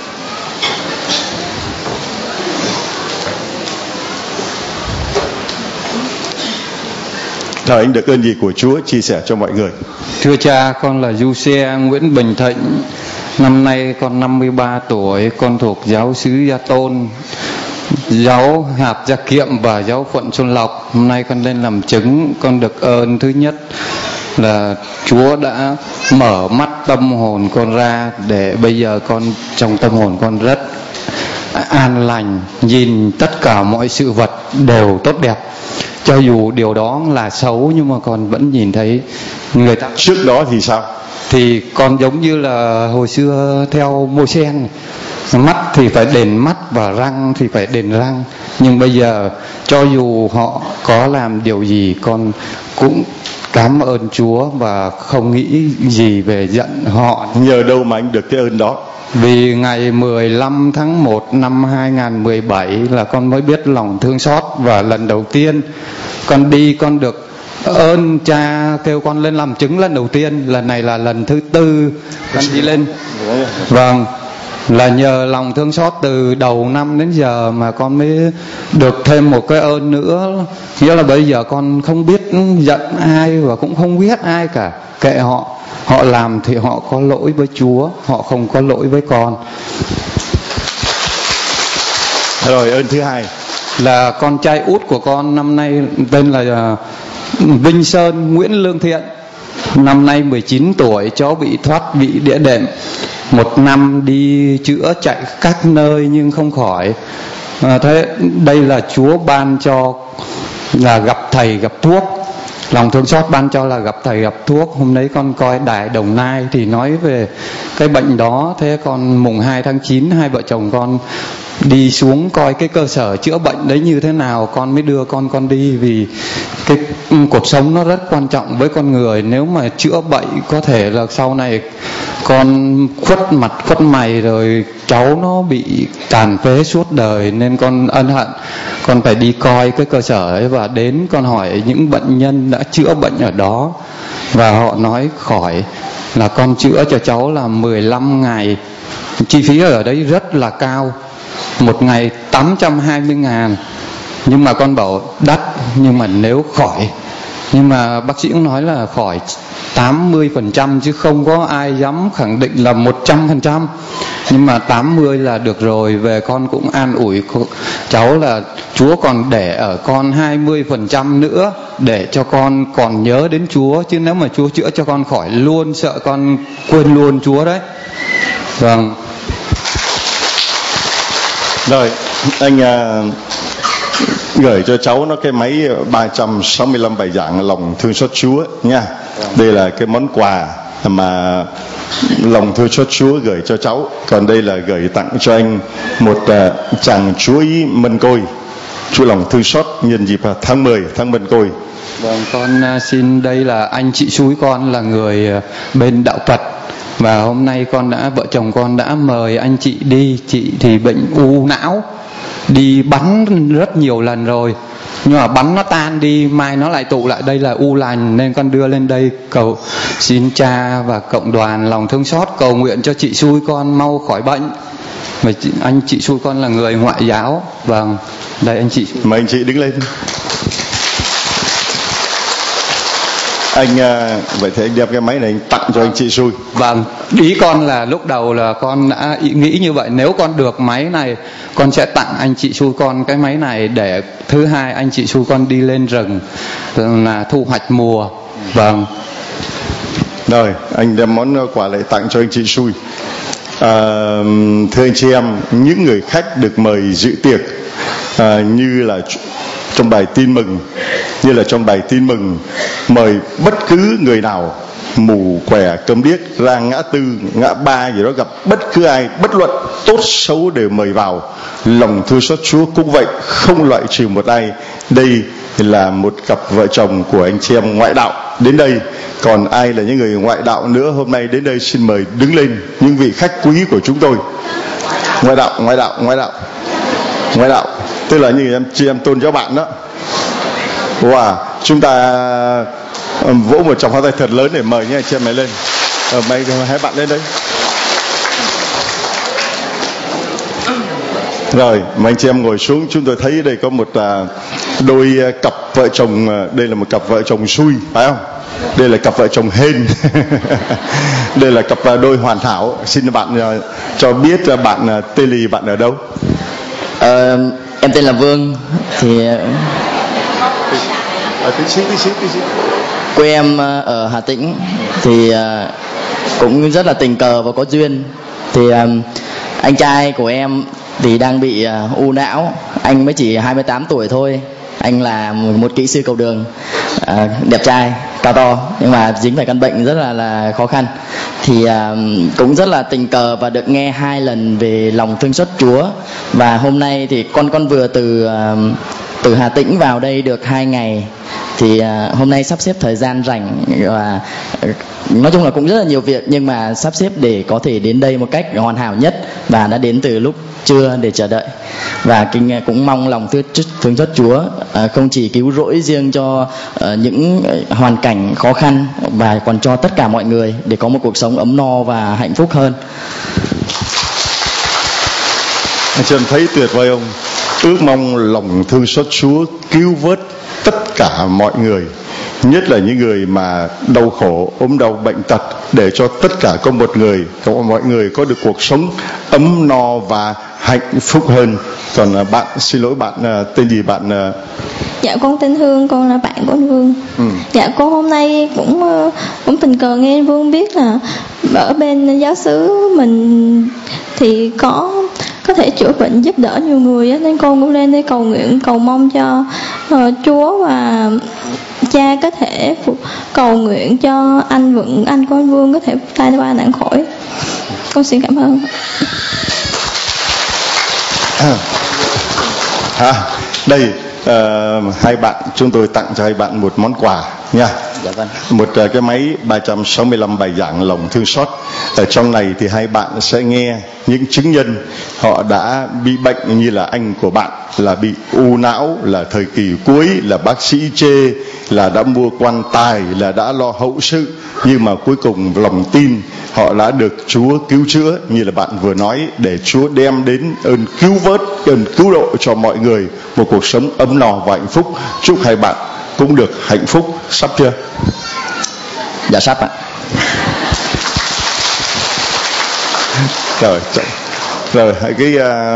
Rồi anh được ơn gì của Chúa chia sẻ cho mọi người. Thưa cha, con là Du Xe Nguyễn Bình Thịnh. Năm nay con 53 tuổi, con thuộc giáo xứ Gia Tôn, giáo hạt Gia Kiệm và giáo phận Xuân Lộc. Hôm nay con lên làm chứng. Con được ơn thứ nhất là Chúa đã mở mắt tâm hồn con ra, để bây giờ con trong tâm hồn con rất an lành, nhìn tất cả mọi sự vật đều tốt đẹp. Cho dù điều đó là xấu nhưng mà con vẫn nhìn thấy người ta. Trước đó thì sao? Thì con giống như là hồi xưa theo Môi-sen, mắt thì phải đền mắt và răng thì phải đền răng. Nhưng bây giờ cho dù họ có làm điều gì, con cũng cảm ơn Chúa và không nghĩ gì về giận họ. Nhờ đâu mà anh được cái ơn đó? Vì ngày 15 tháng 1 năm 2017 là con mới biết lòng thương xót, và lần đầu tiên con đi, con được ơn cha kêu con lên làm chứng lần đầu tiên. Lần này là lần thứ 4 con đi lên. Vâng, là nhờ lòng thương xót từ đầu năm đến giờ mà con mới được thêm một cái ơn nữa. Nghĩa là bây giờ con không biết giận ai và cũng không biết ai cả, kệ họ. Họ làm thì họ có lỗi với Chúa, họ không có lỗi với con. Rồi ơn thứ hai là con trai út của con năm nay tên là Vinh Sơn Nguyễn Lương Thiện. Năm nay 19 tuổi, cháu bị thoát vị đĩa đệm. 1 năm đi chữa chạy các nơi nhưng không khỏi. Thế đây là Chúa ban cho, là gặp thầy gặp thuốc. lòng thương xót ban cho là gặp thầy gặp thuốc. Hôm đấy con coi đài Đồng Nai thì nói về cái bệnh đó. Thế con mùng 2 tháng 9 hai vợ chồng con đi xuống coi cái cơ sở chữa bệnh đấy như thế nào, con mới đưa con đi. Vì cái cuộc sống nó rất quan trọng với con người. Nếu mà chữa bệnh có thể là sau này con khuất mặt khuất mày rồi cháu nó bị tàn phế suốt đời. Nên con ân hận con phải đi coi cái cơ sở ấy, và đến con hỏi những bệnh nhân đã chữa bệnh ở đó và họ nói khỏi là con chữa cho cháu là 15 ngày. Chi phí ở đấy rất là cao, một ngày 820.000. Nhưng mà con bảo đắt, nhưng mà nếu khỏi. Nhưng mà bác sĩ cũng nói là khỏi 80%, chứ không có ai dám khẳng định là 100%. Nhưng mà 80 là được rồi. Về con cũng an ủi cháu là Chúa còn để ở con 20% nữa, để cho con còn nhớ đến Chúa. Chứ nếu mà Chúa chữa cho con khỏi luôn, sợ con quên luôn Chúa đấy. Vâng. Rồi, anh gửi cho cháu nó cái máy 365 bài giảng lòng thương xót Chúa nha. Đây là cái món quà mà lòng thương xót Chúa gửi cho cháu. Còn đây là gửi tặng cho anh một chàng chuối mân côi, chuối lòng thương xót nhân dịp tháng 10, tháng mân côi. Vâng, con xin, đây là anh chị xúi con là người bên đạo Phật. Và hôm nay vợ chồng con đã mời anh chị đi. Chị thì bệnh u não, đi bắn rất nhiều lần rồi, nhưng mà bắn nó tan đi, mai nó lại tụ lại. Đây là u lành, nên con đưa lên đây cầu xin cha và cộng đoàn lòng thương xót cầu nguyện cho chị xui con mau khỏi bệnh. Và anh chị xui con là người ngoại giáo. Vâng, đây anh chị. Mời anh chị đứng lên. Anh vậy thì anh đem cái máy này anh tặng cho anh chị xui. Vâng, ý con là lúc đầu là con đã nghĩ như vậy, nếu con được máy này con sẽ tặng anh chị xui con cái máy này, để thứ hai anh chị xui con đi lên rừng là thu hoạch mùa. Vâng. Rồi, anh đem món quà lại tặng cho anh chị xui. Thưa anh chị em, những người khách được mời dự tiệc như là trong bài tin mừng, mời bất cứ người nào mù quẻ câm điếc ra ngã tư ngã ba gì đó gặp bất cứ ai, bất luận tốt xấu đều mời vào. Lòng thương xót Chúa cũng vậy, không loại trừ một ai. Đây là một cặp vợ chồng của anh chị em ngoại đạo đến đây. Còn ai là những người ngoại đạo nữa hôm nay đến đây xin mời đứng lên, những vị khách quý của chúng tôi. Ngoại đạo tức là như chị em tôn giáo bạn đó. Wow, chúng ta vỗ một tràng pháo tay thật lớn để mời nha chị em mày lên. Hai bạn lên đây. Rồi, mà anh chị em ngồi xuống. Chúng tôi thấy đây có một đôi cặp vợ chồng. Đây là một cặp vợ chồng xui, phải không? Đây là cặp vợ chồng hên. Đây là cặp đôi hoàn hảo. Xin bạn cho biết bạn tên gì, bạn ở đâu? Em tên là Vương. Thì tí xíu. quê em ở Hà Tĩnh. Thì cũng rất là tình cờ và có duyên. Thì anh trai của em thì đang bị u não. Anh mới chỉ 28 tuổi thôi. Anh là một kỹ sư cầu đường, đẹp trai, cao to, nhưng mà dính phải căn bệnh rất là khó khăn. Thì cũng rất là tình cờ và được nghe 2 lần về lòng thương xót Chúa. Và hôm nay thì con vừa từ Hà Tĩnh vào đây được 2 ngày. Thì hôm nay sắp xếp thời gian rảnh, và nói chung là cũng rất là nhiều việc, nhưng mà sắp xếp để có thể đến đây một cách hoàn hảo nhất, và đã đến từ lúc trưa để chờ đợi. Và cũng mong lòng thương xót Chúa không chỉ cứu rỗi riêng cho những hoàn cảnh khó khăn, và còn cho tất cả mọi người để có một cuộc sống ấm no và hạnh phúc hơn. Anh chị em thấy tuyệt vời không? Ước mong lòng thương xót Chúa cứu vớt tất cả mọi người, nhất là những người mà đau khổ, ốm đau, bệnh tật, để cho tất cả mọi người có được cuộc sống ấm no và hạnh phúc hơn. Còn bạn, xin lỗi, bạn tên gì bạn? Dạ con tên Hương, con là bạn của anh Vương. Dạ con hôm nay cũng tình cờ nghe anh Vương biết là ở bên giáo xứ mình thì có thể chữa bệnh giúp đỡ nhiều người á, nên con cũng lên đây cầu nguyện, cầu mong cho Chúa và cha có thể cầu nguyện cho anh của anh Vương có thể tai qua nạn khỏi. Con xin cảm ơn. Đây hai bạn, chúng tôi tặng cho hai bạn một món quà nha. Dạ vâng. Một cái máy 365 bài giảng lòng thương xót. Ở trong này thì hai bạn sẽ nghe những chứng nhân họ đã bị bệnh, như là anh của bạn là bị u não, là thời kỳ cuối, là bác sĩ chê, là đã mua quan tài, là đã lo hậu sự, nhưng mà cuối cùng lòng tin họ đã được Chúa cứu chữa, như là bạn vừa nói, để Chúa đem đến ơn cứu vớt, ơn cứu độ cho mọi người, một cuộc sống ấm no và hạnh phúc. Chúc hai bạn cũng được hạnh phúc. Sắp chưa? Dạ sắp ạ. Rồi cái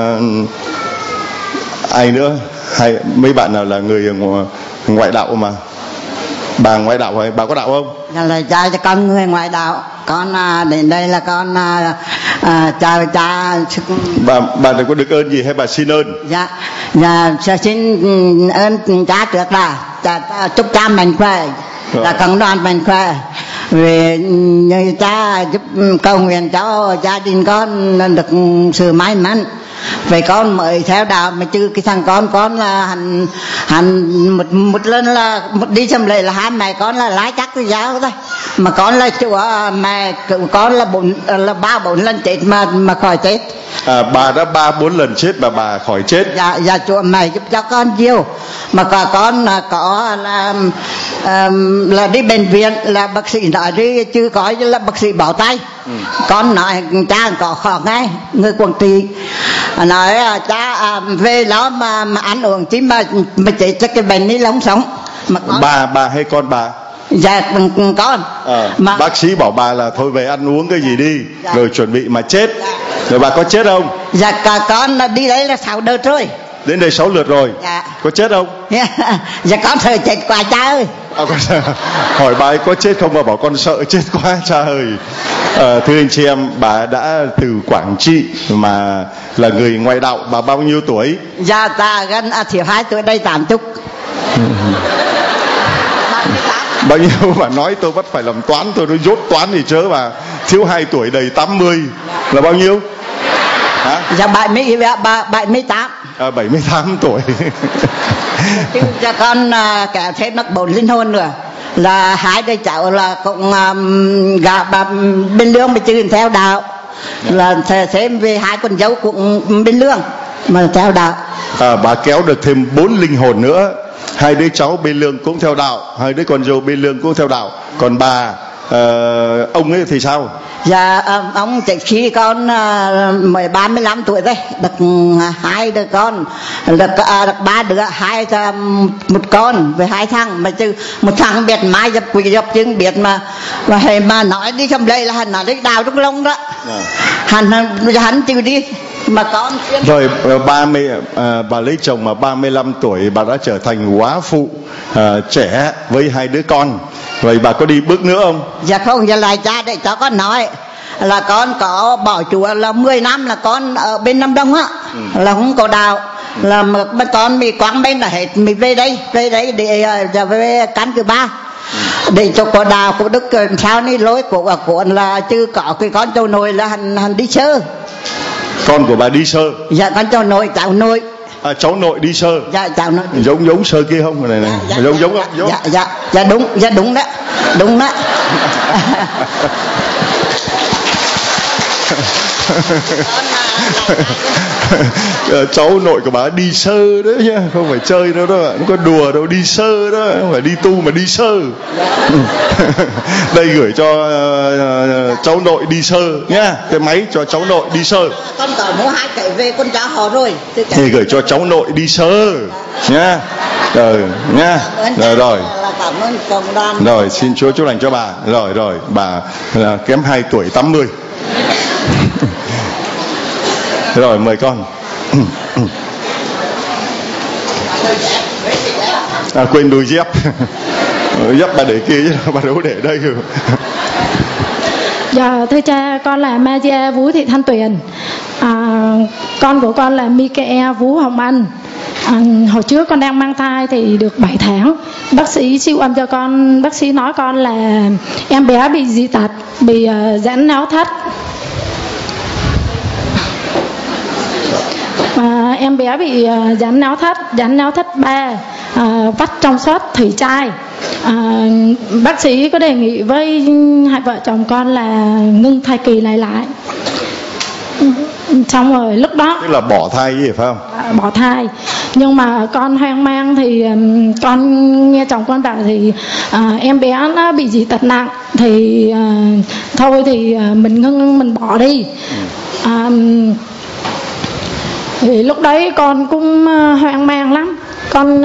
ai nữa? Mấy bạn nào là người ngoại đạo mà? Bà ngoại đạo hay bà có đạo không? Dạ là cha cho con người ngoại đạo. Con đến đây là con chào cha. Bà có được ơn gì hay bà xin ơn? Dạ xin ơn cha trước là chúc cha mạnh khỏe, là cộng đoàn mạnh khỏe. Vì cha giúp cầu nguyện cho gia đình con được sự may mắn. Vậy con mới theo đạo, mà chứ cái thằng con là hành một lần là một đi xâm lệ là hai mẹ con là lái chắc cái giáo thôi, mà con là chúa mẹ con là 3-4 lần chết mà khỏi chết. Bà đã 3-4 lần chết mà bà khỏi chết. Dạ chúa mẹ giúp cho con nhiều, mà con có là đi bệnh viện là bác sĩ nói đi chứ có là bác sĩ bảo tay. Con nói cha có khó ngay, người Quảng Trị nói cha về đó mà ăn uống chứ mà chết cho cái bệnh ní lông sống. Mà bà hay con bà? Dạ con. Mà bác sĩ bảo bà là thôi về ăn uống cái gì đi, rồi chuẩn bị mà chết. Rồi bà có chết không? Dạ con đi đấy là 6 đợt rồi. Đến đây 6 lượt rồi. Có chết không? Dạ con sợ chết quá cha ơi. Hỏi bà ấy có chết không mà bảo con sợ chết quá cha ơi. Thưa anh chị em, bà đã từ Quảng Trị mà là người ngoại đạo. Bà bao nhiêu tuổi? Dạ ta gần 2 tuổi đây 80. Bao nhiêu mà nói tôi bắt phải làm toán, tôi nói dốt toán thì chớ bà. Thiếu 2 tuổi đầy 80 là bao nhiêu? Hả? Dạ 78. 78 tuổi. Dạ con kéo thêm mất 4 linh hồn nữa. Là 2 đứa cháu là cũng gà bà bên lương mà chưa theo đạo. Là thêm về 2 con dâu cũng bên lương mà theo đạo. Bà kéo được thêm 4 linh hồn nữa. 2 đứa cháu bên lương cũng theo đạo, 2 đứa con dâu bên lương cũng theo đạo. Còn bà ông ấy thì sao? Dạ ông chạy khi con mới 35 tuổi đấy, được 2 đứa con, được 3 đứa, 1 con với 2 thằng, mà chứ một thằng biết mai dập quỷ dập chứng biết mà nói đi trong đây là hắn nói đi đào trong lông đó. Hắn chịu đi mà con rồi. Bà lấy chồng mà 35 tuổi bà đã trở thành góa phụ trẻ với 2 đứa con. Vậy bà có đi bước nữa không? Dạ không, giờ lại cha để cho con nói là con có bỏ chùa là 10 năm là con ở bên Nam Đông á, là không có đạo, là mà con bị quăng bên là hết, mình về đây để về căn cứ 3 để cho có đạo của Đức sao ní lối của là chứ có cái con cháu nội là hành đi sơ. Con của bà đi sơ? Dạ con cháu nội, cháu nội. Cháu nội đi sơ. Dạ cháu nội. Giống sơ kia không? Này giống không? Dạ đúng đó. Đúng đó. Cháu nội của bà đi sơ đó nhá, không phải chơi đâu đó, nó có đùa đâu, đi sơ đó, không phải đi tu mà đi sơ. Đây gửi cho cháu nội đi sơ nhá, cái máy cho cháu nội đi sơ. Con có mua 2 cái về con cháu họ rồi. Thì gửi cho cháu nội đi sơ nhá. Nhá. Rồi. Rồi xin Chúa chúc lành cho bà. Rồi bà là kém 2 tuổi 80. Rồi mời con. Quên đôi dép. Dép bà để kia chứ bà đâu để đây. Dạ thưa cha, con là Magia Vũ Thị Thanh Tuyền. Con của con là Mikael Vũ Hồng Anh. Hồi trước con đang mang thai thì được 7 tháng. bác sĩ siêu âm cho con, bác sĩ nói con là em bé bị dị tật, bị giãn não thắt. Em bé bị giãn não thắt 3, vắt trong suốt thủy chai. Bác sĩ có đề nghị với hai vợ chồng con là ngưng thai kỳ này lại. Xong rồi lúc đó tức là bỏ thai gì phải không? Bỏ thai. Nhưng mà con hoang mang thì con nghe chồng con bảo thì em bé nó bị dị tật nặng thì thôi thì mình bỏ đi. Thì lúc đấy con cũng hoang mang lắm. Con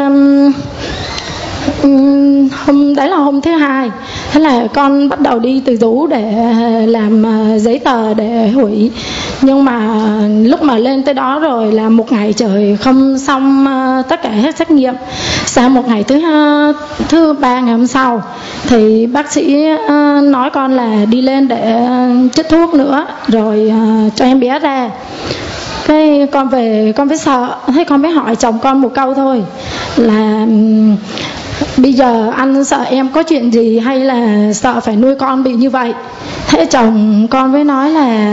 hôm đấy là hôm thứ 2, thế là con bắt đầu đi từ Dũ để làm giấy tờ để hủy. Nhưng mà lúc mà lên tới đó rồi là một ngày trời không xong tất cả hết xét nghiệm. Sang một ngày thứ 3 ngày hôm sau thì bác sĩ nói con là đi lên để chích thuốc nữa rồi cho em bé ra. Cái con về con mới sợ, thế con mới hỏi chồng con một câu thôi là bây giờ anh sợ em có chuyện gì hay là sợ phải nuôi con bị như vậy. Thế chồng con mới nói là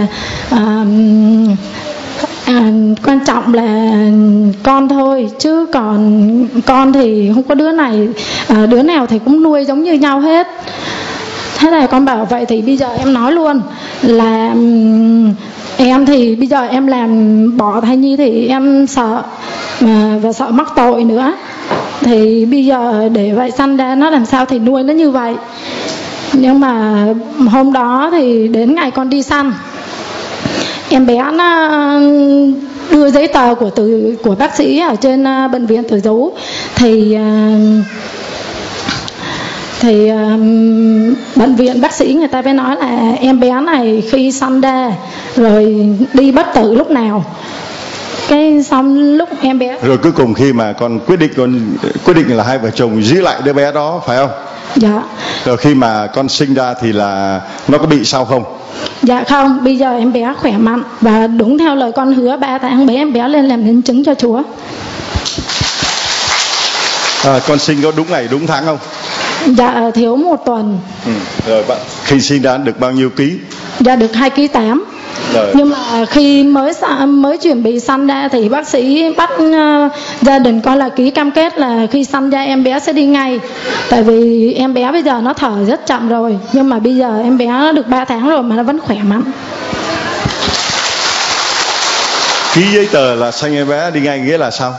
quan trọng là con thôi, chứ còn con thì không có đứa này đứa nào thì cũng nuôi giống như nhau hết. Thế là con bảo vậy thì bây giờ em nói luôn là em thì bây giờ em làm bỏ thai nhi thì em sợ và sợ mắc tội nữa. Thì bây giờ để vậy sanh ra nó làm sao thì nuôi nó như vậy. Nhưng mà hôm đó thì đến ngày con đi sanh, em bé nó đưa giấy tờ của bác sĩ ở trên bệnh viện Từ Dũ thì bệnh viện bác sĩ người ta mới nói là em bé này khi sanh ra rồi đi bất tử lúc nào. Cái xong lúc em bé rồi cuối cùng khi mà con quyết định là hai vợ chồng giữ lại đứa bé đó phải không? Dạ. Rồi khi mà con sinh ra thì là nó có bị sao không? Dạ không, bây giờ em bé khỏe mạnh và đúng theo lời con hứa 3 tháng bé em bé lên làm nhân chứng cho Chúa. Con sinh có đúng ngày đúng tháng không? Dạ thiếu 1 tuần. Rồi bạn khi sinh ra được bao nhiêu ký? Dạ được 2,8 kg. Nhưng mà khi mới chuẩn bị sanh ra thì bác sĩ bắt gia đình con là ký cam kết là khi sanh ra em bé sẽ đi ngay. Tại vì em bé bây giờ nó thở rất chậm rồi, nhưng mà bây giờ em bé nó được 3 tháng rồi mà nó vẫn khỏe mạnh. Ký giấy tờ là sanh em bé đi ngay nghĩa là sao?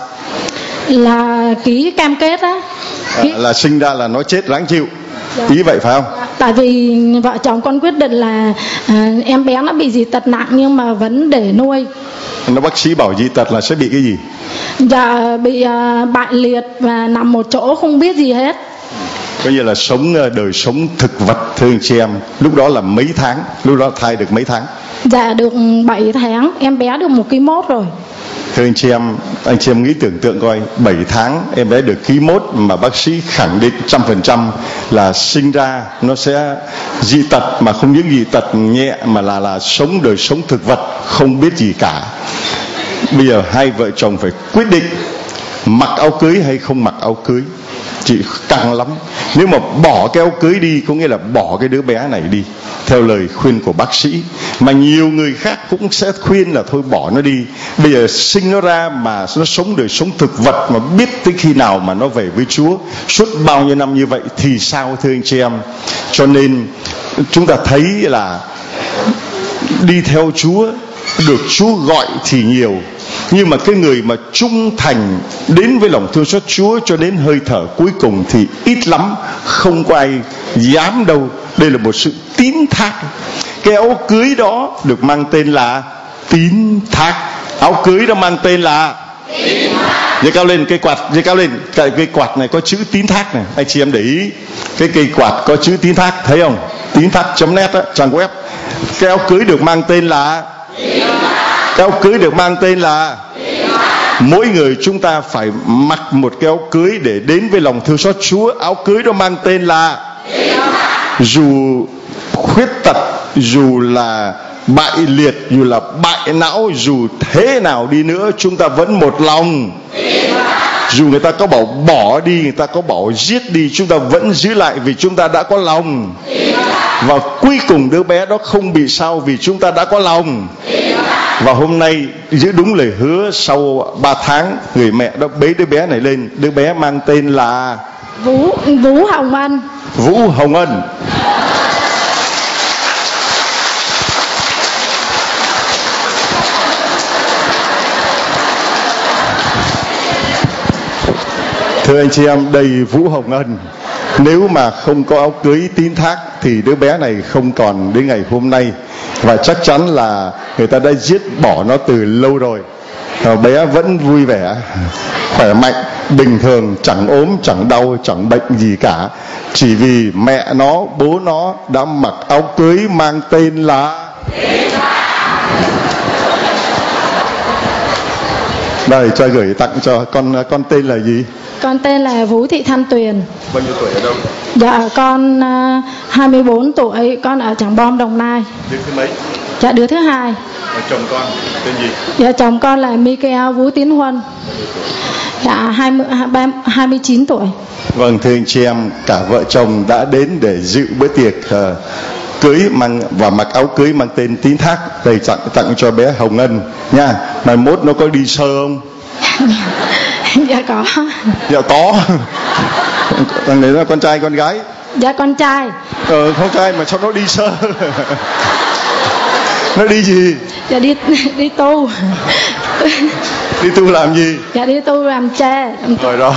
Là ký cam kết á. Là sinh ra là nó chết ráng chịu. Dạ. Ý vậy phải không? Tại vì vợ chồng con quyết định là em bé nó bị dị tật nặng nhưng mà vẫn để nuôi. Nó bác sĩ bảo dị tật là sẽ bị cái gì? Dạ bị bại liệt và nằm một chỗ không biết gì hết. Coi như là đời sống thực vật thưa anh chị em. Lúc đó là mấy tháng? Lúc đó thai được mấy tháng? Dạ được 7 tháng, em bé được 1,1 kg rồi. Thưa anh chị em nghĩ tưởng tượng coi, 7 tháng em bé được 1,1 kg mà bác sĩ khẳng định 100% là sinh ra nó sẽ dị tật, mà không những dị tật nhẹ mà là đời sống thực vật không biết gì cả. Bây giờ hai vợ chồng phải quyết định mặc áo cưới hay không mặc áo cưới. Chị căng lắm. Nếu mà bỏ cái áo cưới đi có nghĩa là bỏ cái đứa bé này đi theo lời khuyên của bác sĩ, mà nhiều người khác cũng sẽ khuyên là thôi bỏ nó đi. Bây giờ sinh nó ra mà nó sống đời sống thực vật mà biết tới khi nào mà nó về với Chúa, suốt bao nhiêu năm như vậy thì sao thưa anh chị em? Cho nên chúng ta thấy là đi theo Chúa, được Chúa gọi thì nhiều, nhưng mà cái người mà trung thành đến với lòng thương xót Chúa cho đến hơi thở cuối cùng thì ít lắm, không có ai dám đâu. Đây là một sự tín thác. Cái áo cưới đó được mang tên là tín thác. Áo cưới đó mang tên là tín thác. Giơ cao lên cây quạt, giơ cao lên. Cái cây quạt này có chữ tín thác này, anh chị em để ý. Cái cây quạt có chữ tín thác, thấy không? Tín thác.net á, trang web. Cái áo cưới được mang tên là tín thác. Cái áo cưới được mang tên là tín thác. Mỗi người chúng ta phải mặc một cái áo cưới để đến với lòng thương xót Chúa. Áo cưới đó mang tên là tín thác. Dù khuyết tật, dù là bại liệt, dù là bại não, dù thế nào đi nữa chúng ta vẫn một lòng. Dù người ta có bảo bỏ đi, người ta có bảo giết đi, chúng ta vẫn giữ lại vì chúng ta đã có lòng. Và cuối cùng đứa bé đó không bị sao vì chúng ta đã có lòng. Và hôm nay giữ đúng lời hứa, sau 3 tháng người mẹ đã bế đứa bé này lên. Đứa bé mang tên là Vũ Hồng Ân. Vũ Hồng Ân. Thưa anh chị em, đây Vũ Hồng Ân. Nếu mà không có áo cưới tín thác thì đứa bé này không còn đến ngày hôm nay. Và chắc chắn là người ta đã giết bỏ nó từ lâu rồi. Bé vẫn vui vẻ, khỏe mạnh, bình thường, chẳng ốm, chẳng đau, chẳng bệnh gì cả. Chỉ vì mẹ nó, bố nó đã mặc áo cưới mang tên là... Đây, cho gửi tặng cho con tên là gì? Con tên là Vũ Thị Thanh Tuyền. Bao nhiêu tuổi ở đâu? Dạ con 24 tuổi, con ở Trảng Bom, Đồng Nai. Đứa thứ mấy? Dạ đứa thứ 2. Chồng con tên gì? Dạ chồng con là Michael Vũ Tiến Huân. Dạ 29 tuổi. Vâng, thưa anh chị em, cả vợ chồng đã đến để dự bữa tiệc cưới và mặc áo cưới mang tên tín thác. Đây tặng cho bé Hồng Ân nha. Mai mốt nó có đi sơ không? Dạ có. Dạ có. Thằng này là con trai con gái? Dạ con trai. Con trai mà sao nó đi sơ? Nó đi gì? Dạ đi tu. Đi tu làm gì? Dạ đi tu làm cha. Rồi.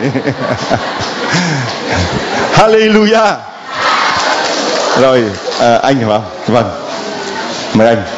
Hallelujah. Rồi anh hả? Vâng, mời anh.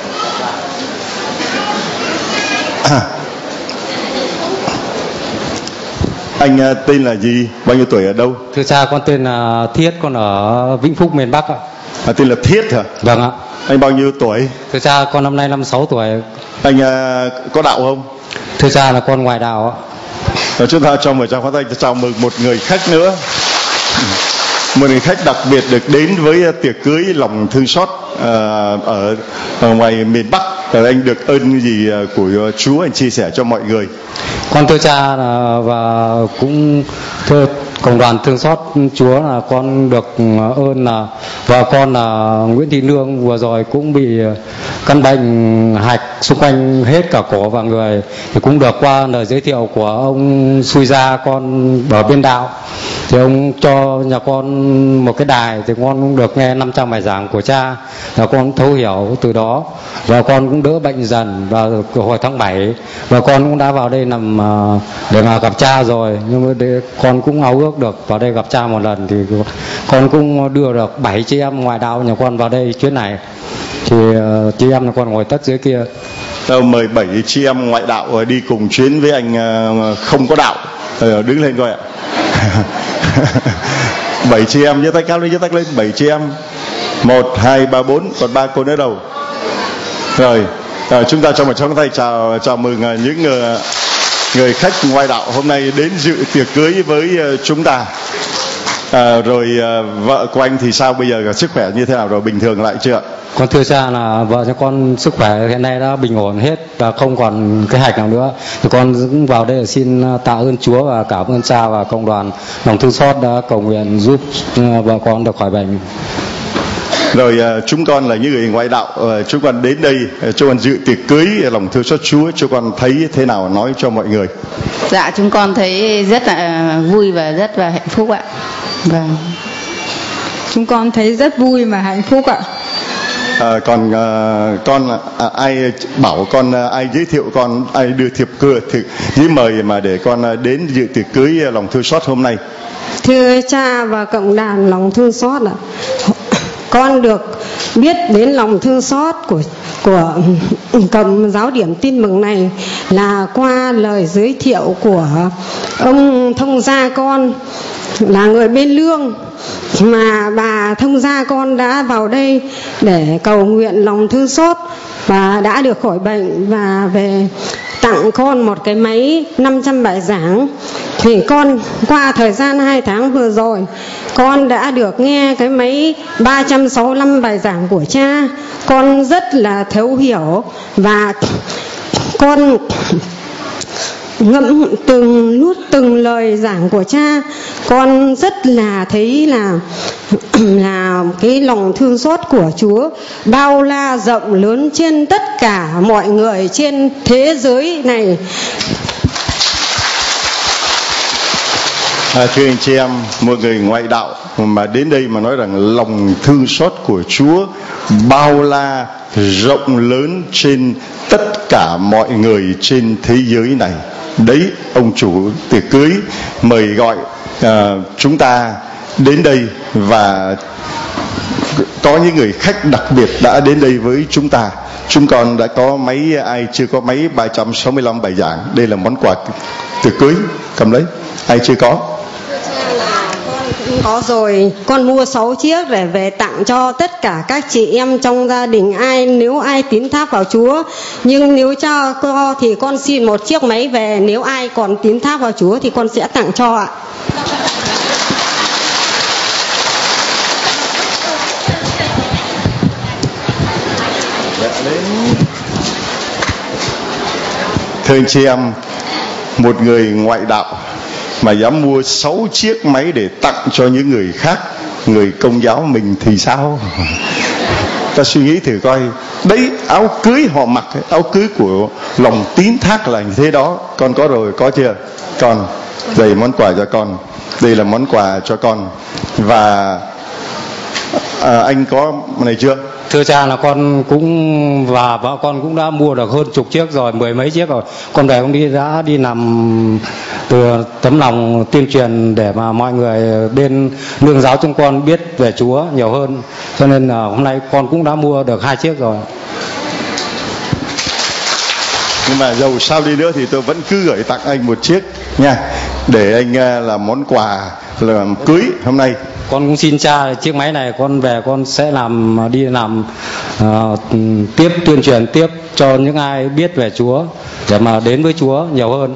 Anh tên là gì? Bao nhiêu tuổi ở đâu? Thưa cha, con tên là Thiết, con ở Vĩnh Phúc, miền Bắc ạ. Tên là Thiết hả? Vâng ạ. Anh bao nhiêu tuổi? Thưa cha, con năm nay 56 tuổi. Anh có đạo không? Thưa cha là con ngoại đạo ạ. Rồi chúng ta cho một tràng pháo tay chào mừng một người khách nữa. Một người khách đặc biệt được đến với tiệc cưới lòng thương xót ở ngoài miền Bắc. Anh được ơn gì của Chúa anh chia sẻ cho mọi người? Con thưa cha và cũng thưa cộng đoàn thương xót Chúa là con được ơn là và con là Nguyễn Thị Nương vừa rồi cũng bị căn bệnh hạch xung quanh hết cả cổ và người, thì cũng được qua lời giới thiệu của ông Xui Gia con ở biên đạo, thì ông cho nhà con một cái đài, thì con cũng được nghe 500 bài giảng của cha, và con thấu hiểu từ đó và con cũng đỡ bệnh dần. Và hồi tháng 7 và con cũng đã vào đây nằm để mà gặp cha rồi, nhưng mà con cũng ao ước được vào đây gặp cha một lần, thì con cũng đưa được 7 chị em ngoại đạo nhà con vào đây chuyến này, thì chị em nhà con ngồi tất dưới kia. Mời 7 chị em ngoại đạo đi cùng chuyến với anh không có đạo, đứng lên coi ạ. 7 chị em giơ tay cao lên, giơ tay lên. 7 chị em, 1, 2, 3, 4, còn 3 cô nữa đâu? Rồi chúng ta cho một tràng tay chào mừng những người khách ngoại đạo hôm nay đến dự tiệc cưới với chúng ta. Rồi vợ của anh thì sao bây giờ, sức khỏe như thế nào rồi, bình thường lại chưa? Con thưa cha là vợ cho con sức khỏe hiện nay đã bình ổn hết và không còn cái hạch nào nữa, thì con cũng vào đây để xin tạ ơn Chúa và cảm ơn cha và cộng đoàn lòng thương xót đã cầu nguyện giúp vợ con được khỏi bệnh. Rồi chúng con là những người ngoại đạo, chúng con đến đây cho con dự tiệc cưới lòng thương xót Chúa, chúng con thấy thế nào nói cho mọi người. Dạ chúng con thấy rất là vui và rất là hạnh phúc ạ. Vâng. Chúng con thấy rất vui và hạnh phúc ạ. Còn con ai bảo con, ai giới thiệu con, ai đưa thiệp cưới giấy mời mà để con đến dự tiệc cưới lòng thương xót hôm nay? Thưa cha và cộng đoàn lòng thương xót ạ, con được biết đến lòng thương xót của Cộng giáo điểm Tin Mừng này là qua lời giới thiệu của ông thông gia con là người bên Lương, mà bà thông gia con đã vào đây để cầu nguyện lòng thương xót và đã được khỏi bệnh và về tặng con một cái máy 500 bài giảng. Thì con qua thời gian 2 tháng vừa rồi, con đã được nghe cái máy 365 bài giảng của cha. Con rất là thấu hiểu và con ngẫm từng lời giảng của cha, con rất là thấy là cái lòng thương xót của Chúa bao la rộng lớn trên tất cả mọi người trên thế giới này. Thưa anh chị em, một người ngoại đạo mà đến đây mà nói rằng lòng thương xót của Chúa bao la rộng lớn trên tất cả mọi người trên thế giới này. Đấy, ông chủ tiệc cưới mời gọi chúng ta đến đây, và có những người khách đặc biệt đã đến đây với chúng ta. Chúng con đã có máy, ai chưa có máy 365 bài giảng, đây là món quà tiệc cưới, cầm lấy. Ai chưa có? Có rồi, con mua 6 chiếc để về tặng cho tất cả các chị em trong gia đình, nếu ai tín thác vào Chúa. Nhưng nếu cho con thì con xin một chiếc máy về, nếu ai còn tín thác vào Chúa thì con sẽ tặng cho ạ. Thưa anh chị em, một người ngoại đạo mà dám mua 6 chiếc máy để tặng cho những người khác, người Công giáo mình thì sao? Ta suy nghĩ thử coi. Đấy, áo cưới họ mặc, áo cưới của lòng tín thác là như thế đó. Con có rồi, có chưa? Con, đây món quà cho con. Đây là món quà cho con. Và anh có này chưa? Thưa cha, là con cũng và vợ con cũng đã mua được hơn chục chiếc rồi, 10 mấy chiếc rồi. Con về con đã đi nằm từ tấm lòng tuyên truyền để mà mọi người bên nương giáo chúng con biết về Chúa nhiều hơn. Cho nên là hôm nay con cũng đã mua được 2 chiếc rồi. Nhưng mà dầu sao đi nữa thì tôi vẫn cứ gửi tặng anh một chiếc nha, để anh làm món quà làm cưới hôm nay. Con cũng xin cha chiếc máy này, con về con sẽ đi làm tiếp, tuyên truyền tiếp cho những ai biết về Chúa để mà đến với Chúa nhiều hơn.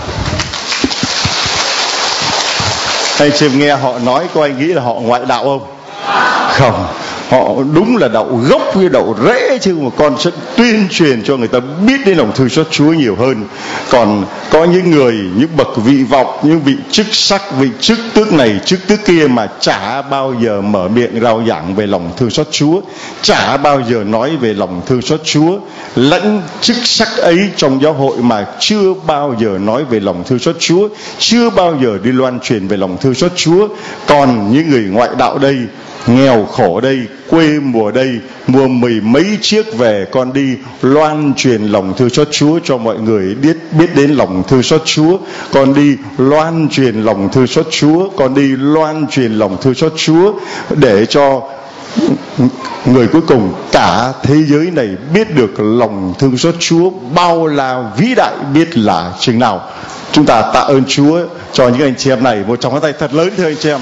Anh chị nghe họ nói, có anh nghĩ là họ ngoại đạo không? Không, họ đúng là đậu gốc với đậu rễ, chứ mà con sẽ tuyên truyền cho người ta biết đến lòng thương xót Chúa nhiều hơn. Còn có những người, những bậc vị vọng, những vị chức sắc, vị chức tước này chức tước kia mà chả bao giờ mở miệng rao giảng về lòng thương xót Chúa, chả bao giờ nói về lòng thương xót Chúa. Lãnh chức sắc ấy trong giáo hội mà chưa bao giờ nói về lòng thương xót Chúa, chưa bao giờ đi loan truyền về lòng thương xót Chúa. Còn những người ngoại đạo đây, nghèo khổ đây, quê mùa đây, mua 10 mấy chiếc về, con đi loan truyền lòng thương xót Chúa cho mọi người biết đến lòng thương xót Chúa. Con đi loan truyền lòng thương xót Chúa, con đi loan truyền lòng thương xót Chúa để cho người cuối cùng cả thế giới này biết được lòng thương xót Chúa bao la vĩ đại biết là chừng nào. Chúng ta tạ ơn Chúa cho những anh chị em này, một tràng pháo tay thật lớn thưa anh chị em.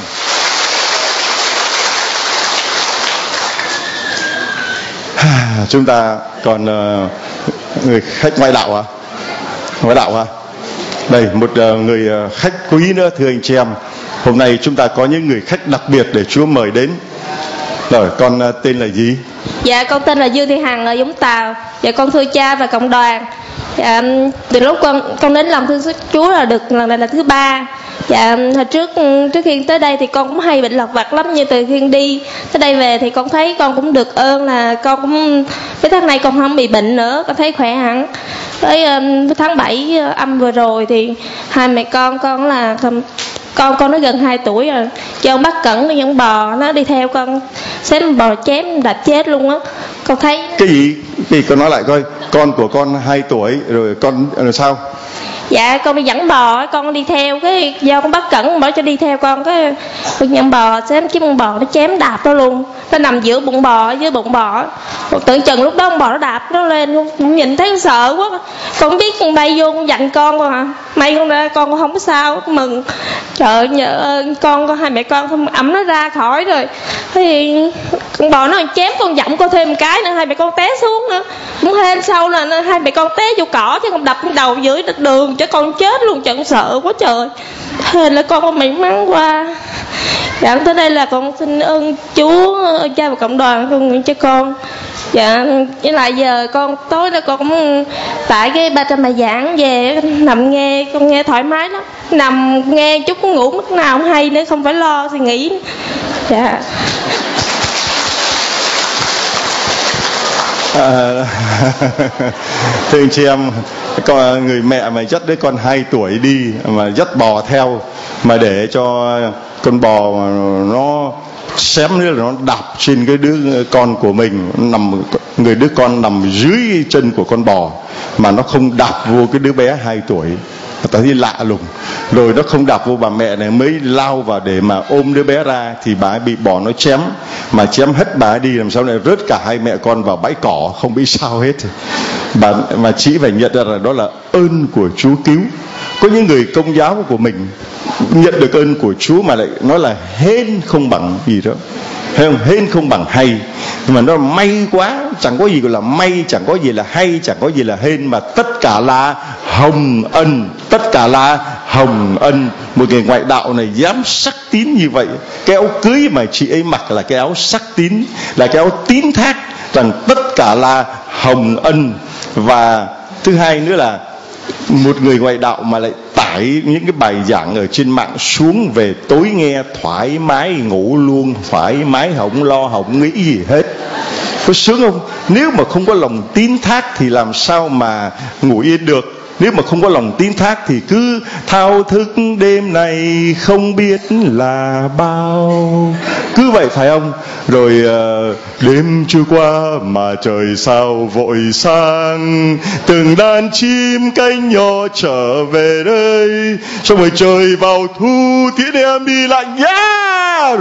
Chúng ta còn người khách ngoại đạo à? Ngoại đạo à? Đây, một người khách quý nữa thưa anh chị em. Hôm nay chúng ta có những người khách đặc biệt để Chúa mời đến. Rồi, con tên là gì? Dạ, con tên là Dương Thị Hằng ở Vũng Tàu. Dạ, con thưa cha và cộng đoàn. Dạ, từ lúc con đến lòng thương xót Chúa là được lần này là thứ 3. Dạ, hồi trước khi tới đây thì con cũng hay bệnh lặt vặt lắm, như từ khi đi tới đây về thì con thấy con cũng được ơn là con cũng cái tháng này con không bị bệnh nữa, con thấy khỏe hẳn. Tới tháng 7 âm vừa rồi thì hai mẹ con là con nó gần 2 tuổi rồi, cho ông bắt cẩn nó vẫn bò, nó đi theo con xém bò chém đạp chết luôn á. Con thấy cái gì con nói lại coi. Con của con 2 tuổi rồi, con rồi sao? Dạ, con đi dẫn bò, con đi theo cái do con bắt cẩn bỏ cho đi theo con, cái con nhận bò xém chiếc con bò nó chém đạp nó luôn, nó nằm giữa bụng bò với bụng bò. Tưởng chừng lúc đó con bò nó đạp nó lên luôn, nhìn thấy sợ quá. Con không biết con bay vô con dặn con à, may con ra con không có sao, con mừng. Trời nhớ con hai mẹ con không ẩm nó ra khỏi rồi. Thì con bò nó chém con dặn con thêm một cái nữa, hai mẹ con té xuống nữa. Cũng hên sau là hai mẹ con té vô cỏ chứ con đập đầu dưới đường cho con chết luôn, chẳng sợ quá trời. Hên là con may mắn qua. Dạ, tới đây là con xin ơn Chúa, cha và cộng đoàn con nguyện cho con Dạ, với lại giờ con tối đó con cũng tại cái 300 bài giảng về nằm nghe, con nghe thoải mái lắm, nằm nghe chút ngủ mức nào không hay nữa, không phải lo suy nghĩ. Dạ. Thưa anh chị em, con người mẹ mà dắt đứa con 2 tuổi đi mà dắt bò theo, mà để cho con bò nó xém nữa là nó đạp trên cái đứa con của mình, đứa con nằm dưới chân của con bò, mà nó không đạp vô cái đứa bé 2 tuổi. Ta thấy lạ lùng. Rồi nó không đạp vô, bà mẹ này mới lao vào để mà ôm đứa bé ra, thì bà ấy bị bò nó chém, mà chém hết bà ấy đi, làm sao lại rớt cả hai mẹ con vào bãi cỏ, không bị sao hết. Mà chị phải nhận ra là đó là ơn của Chúa cứu. Có những người Công giáo của mình nhận được ơn của Chúa mà lại nói là hên không bằng gì đó, thấy không? Hên không bằng hay, mà nó may quá, chẳng có gì gọi là may, chẳng có gì là hay, chẳng có gì là hên, mà tất cả là hồng ân, tất cả là hồng ân. Một người ngoại đạo này dám sắc tín như vậy. Cái áo cưới mà chị ấy mặc là cái áo sắc tín, là cái áo tín thác rằng tất cả là hồng ân. Và thứ hai nữa là một người ngoại đạo mà lại tải những cái bài giảng ở trên mạng xuống, về tối nghe thoải mái ngủ luôn, thoải mái không lo không nghĩ gì hết. Có sướng không? Nếu mà không có lòng tín thác thì làm sao mà ngủ yên được. Nếu mà không có lòng tín thác thì cứ thao thức đêm này không biết là bao. Cứ vậy phải không? Rồi đêm trôi qua mà trời sao vội sang, từng đàn chim cánh nhỏ trở về đây, xong rồi trời vào thu tiễn em đi lại nhá.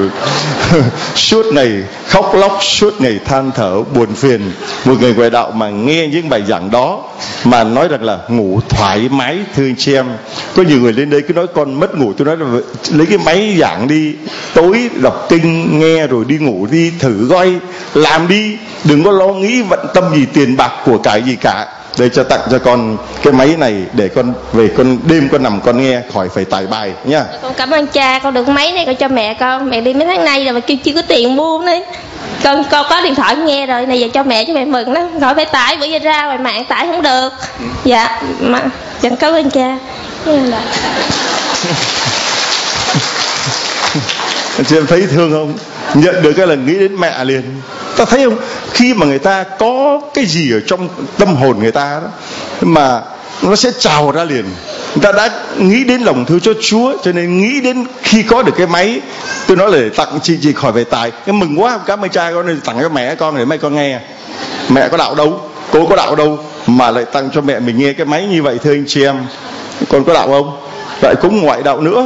Suốt ngày khóc lóc, suốt ngày than thở buồn phiền. Một người ngoại đạo mà nghe những bài giảng đó mà nói rằng là ngủ thoải mái. Thưa anh chị em, có nhiều người lên đây cứ nói con mất ngủ. Tôi nói là lấy cái máy giảng đi, tối đọc kinh nghe rồi đi ngủ đi, thử coi làm đi, đừng có lo nghĩ vận tâm gì tiền bạc của cải gì cả. Đây cho tặng cho con cái máy này để con về con đêm con nằm con nghe, khỏi phải tải bài nha. Con cảm ơn cha, con được máy này con cho mẹ con. Mẹ đi mấy tháng nay rồi mà kêu chưa có tiền mua đấy. Con có điện thoại nghe rồi, này giờ cho mẹ mừng lắm. Rồi phải tải, bữa giờ ra ngoài mạng tải không được. Dạ, mà chẳng cảm ơn cha. Chị em thấy thương không? Nhận được cái là nghĩ đến mẹ liền. Ta thấy không? Khi mà người ta có cái gì ở trong tâm hồn người ta đó, mà nó sẽ trào ra liền. Người ta đã nghĩ đến lòng thương cho Chúa, cho nên nghĩ đến khi có được cái máy. Tôi nói là để tặng chị khỏi về tài. Cái mừng quá, cảm ơn cha con này, tặng cho mẹ con để mấy con nghe. Mẹ có đạo đâu, cô có đạo đâu mà lại tặng cho mẹ mình nghe cái máy như vậy. Thưa anh chị em, con có đạo không? Lại cũng ngoại đạo nữa.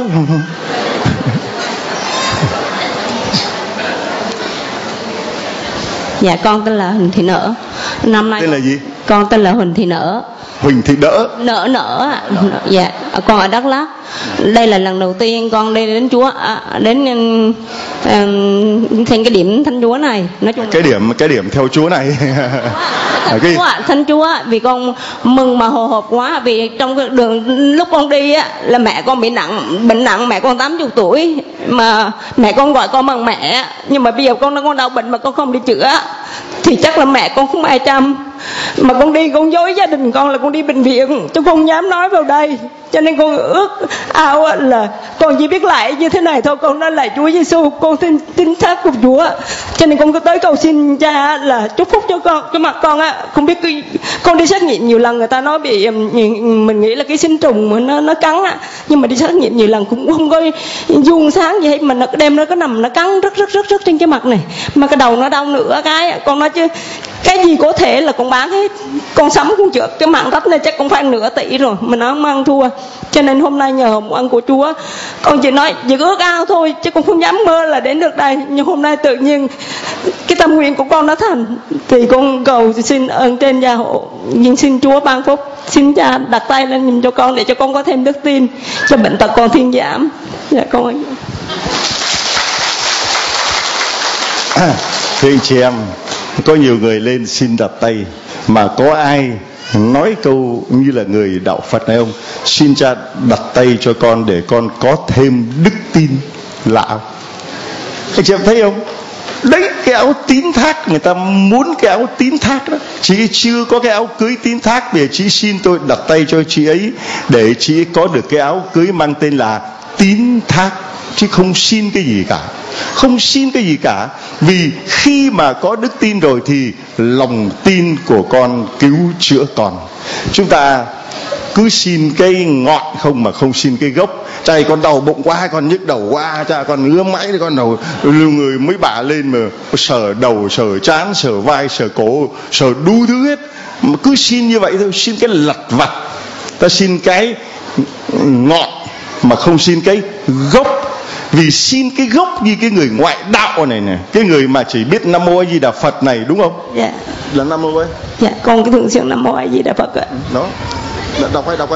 Dạ, con tên là Huỳnh Thị Nở. Năm nay tên là gì? Con tên là Huỳnh Thị Nở. Huỳnh Thị Nở. Nở ạ. Dạ, con ở Đắk Lắk. Đây là lần đầu tiên con đi đến Chúa, đến thành cái điểm Thánh Chúa này. Nói chung cái điểm theo Chúa này. Thánh Chúa, vì con mừng mà hồi hộp quá, vì trong cái đường lúc con đi á là mẹ con bị bệnh nặng, mẹ con 80 tuổi mà mẹ con gọi con bằng mẹ, nhưng mà bây giờ con đau bệnh mà con không đi chữa thì chắc là mẹ con không ai chăm. Mà con đi con dối gia đình con là con đi bệnh viện, tôi không dám nói vào đây, cho nên con ước ao là con chỉ biết lại như thế này thôi. Con nói lại Chúa Giêsu, con tin thác của Chúa, cho nên con có tới cầu xin cha là chúc phúc cho con. Cái mặt con á, không biết con đi xét nghiệm nhiều lần, người ta nói bị mình nghĩ là cái sinh trùng mà nó cắn á, nhưng mà đi xét nghiệm nhiều lần cũng không có vuông sáng gì hết, mà nó đêm nó có nằm nó cắn rất trên cái mặt này, mà cái đầu nó đau nữa. Cái con nói chứ cái gì có thể là con bán hết, con sắm con chữa cái mạng đất này chắc cũng phải 1 tỷ rồi mà nó không ăn thua. Cho nên hôm nay nhờ hồng ân của Chúa, con chỉ nói chỉ ước ao thôi chứ con không dám mơ là đến được đây. Nhưng hôm nay tự nhiên cái tâm nguyện của con nó thành, thì con cầu xin ơn trên gia hộ, nhưng xin Chúa ban phúc, xin cha đặt tay lên nhìn cho con để cho con có thêm đức tin cho bệnh tật con thuyên giảm. Dạ con ơi. Thưa anh chị em, có nhiều người lên xin đặt tay, mà có ai nói câu như là người đạo Phật này không? Xin cha đặt tay cho con để con có thêm đức tin. Lạ không? Anh chị em thấy không? Đấy, cái áo tín thác, người ta muốn cái áo tín thác đó. Chị chưa có cái áo cưới tín thác, vì chị xin tôi đặt tay cho chị ấy để chị ấy có được cái áo cưới mang tên là tín thác, chứ không xin cái gì cả. Không xin cái gì cả. Vì khi mà có đức tin rồi thì lòng tin của con cứu chữa con. Chúng ta cứ xin cái ngọn không mà không xin cái gốc. Trời, con đau bụng quá, con nhức đầu quá, cha con ngứa mãi, con đầu người mới bả lên mà sờ đầu, sờ trán, sờ vai, sờ cổ, sờ đu thứ hết. Mà cứ xin như vậy thôi, xin cái lặt vặt. Ta xin cái ngọn mà không xin cái gốc. Vì xin cái gốc như cái người ngoại đạo này nè, cái người mà chỉ biết Nam Mô A Di Đà Phật này, đúng không? Dạ. Là Nam Mô ấy. Dạ, con cái thường xuyên Nam Mô A Di Đà Phật ạ. Đó. Đọc ơi.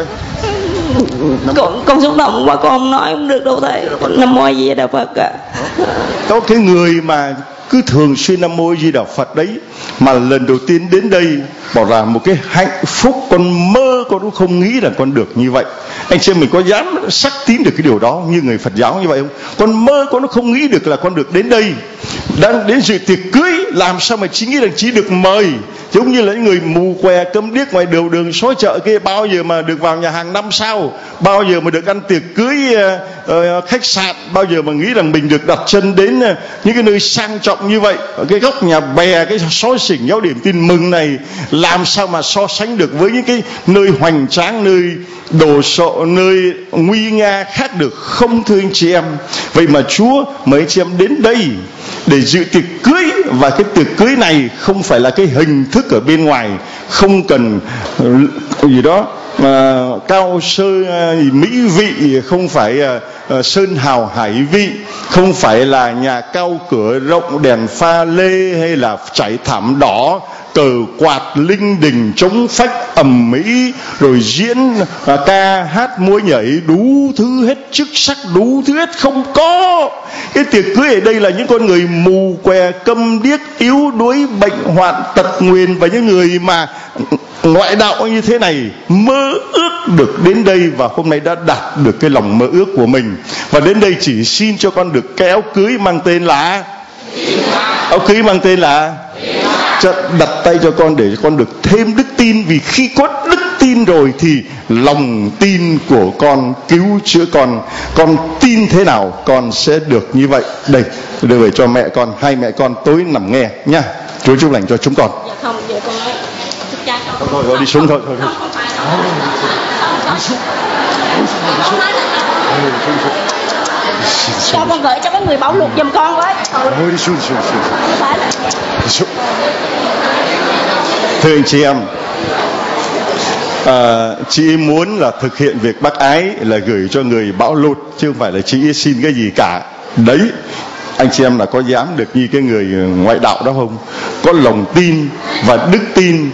Con xúc động quá, con nói không được đâu thầy. Nam Mô A Di Đà Phật ạ. Có cái người mà cứ thường xuyên Nam Mô A Di Đà Phật đấy, mà lần đầu tiên đến đây bảo là một cái hạnh phúc, con mơ con cũng không nghĩ là con được như vậy. Anh chị mình có dám xác tín được cái điều đó như người Phật giáo như vậy không? Con mơ con nó không nghĩ được là con được đến đây, đang đến dự tiệc cưới, làm sao mà chỉ nghĩ rằng chỉ được mời. Giống như là những người mù què câm điếc ngoài đường xó chợ kia, bao giờ mà được vào nhà hàng 5 sao, bao giờ mà được ăn tiệc cưới khách sạn, bao giờ mà nghĩ rằng mình được đặt chân đến những cái nơi sang trọng như vậy. Ở cái góc nhà bè, cái xó xỉnh giáo điểm tin mừng này, làm sao mà so sánh được với những cái nơi hoành tráng, nơi đồ sộ, nơi nguy nga khác được không, thưa anh chị em? Vậy mà Chúa mời anh chị em đến đây để dự tiệc cưới, và cái tiệc cưới này không phải là cái hình thức ở bên ngoài, không cần gì đó cao sơ mỹ vị, không phải sơn hào hải vị, không phải là nhà cao cửa rộng, đèn pha lê, hay là trải thảm đỏ, cờ quạt, linh đình chống phách ầm ĩ, rồi diễn ca hát múa nhảy đủ thứ hết, chức sắc đủ thứ hết. Không có. Cái tiệc cưới ở đây là những con người mù què câm điếc, yếu đuối, bệnh hoạn, tật nguyền, và những người mà ngoại đạo như thế này mơ ước được đến đây, và hôm nay đã đạt được cái lòng mơ ước của mình. Và đến đây chỉ xin cho con được cái áo cưới mang tên là đặt tay cho con để con được thêm đức tin. Vì khi có đức tin rồi thì lòng tin của con cứu chữa con. Con tin thế nào con sẽ được như vậy. Đây, đưa về cho mẹ con, hai mẹ con tối nằm nghe nha. Chúa chúc lành cho chúng con. Dạ không, vậy con nói cha con. Thôi đi xuống thôi. Cho con gửi cho cái người bảo luật giùm con với. Thôi đi xuống. Thưa anh chị em, chị muốn là thực hiện việc bác ái là gửi cho người bão lụt, chứ không phải là chị xin cái gì cả. Đấy, anh chị em là có dám được như cái người ngoại đạo đó không? Có lòng tin và đức tin.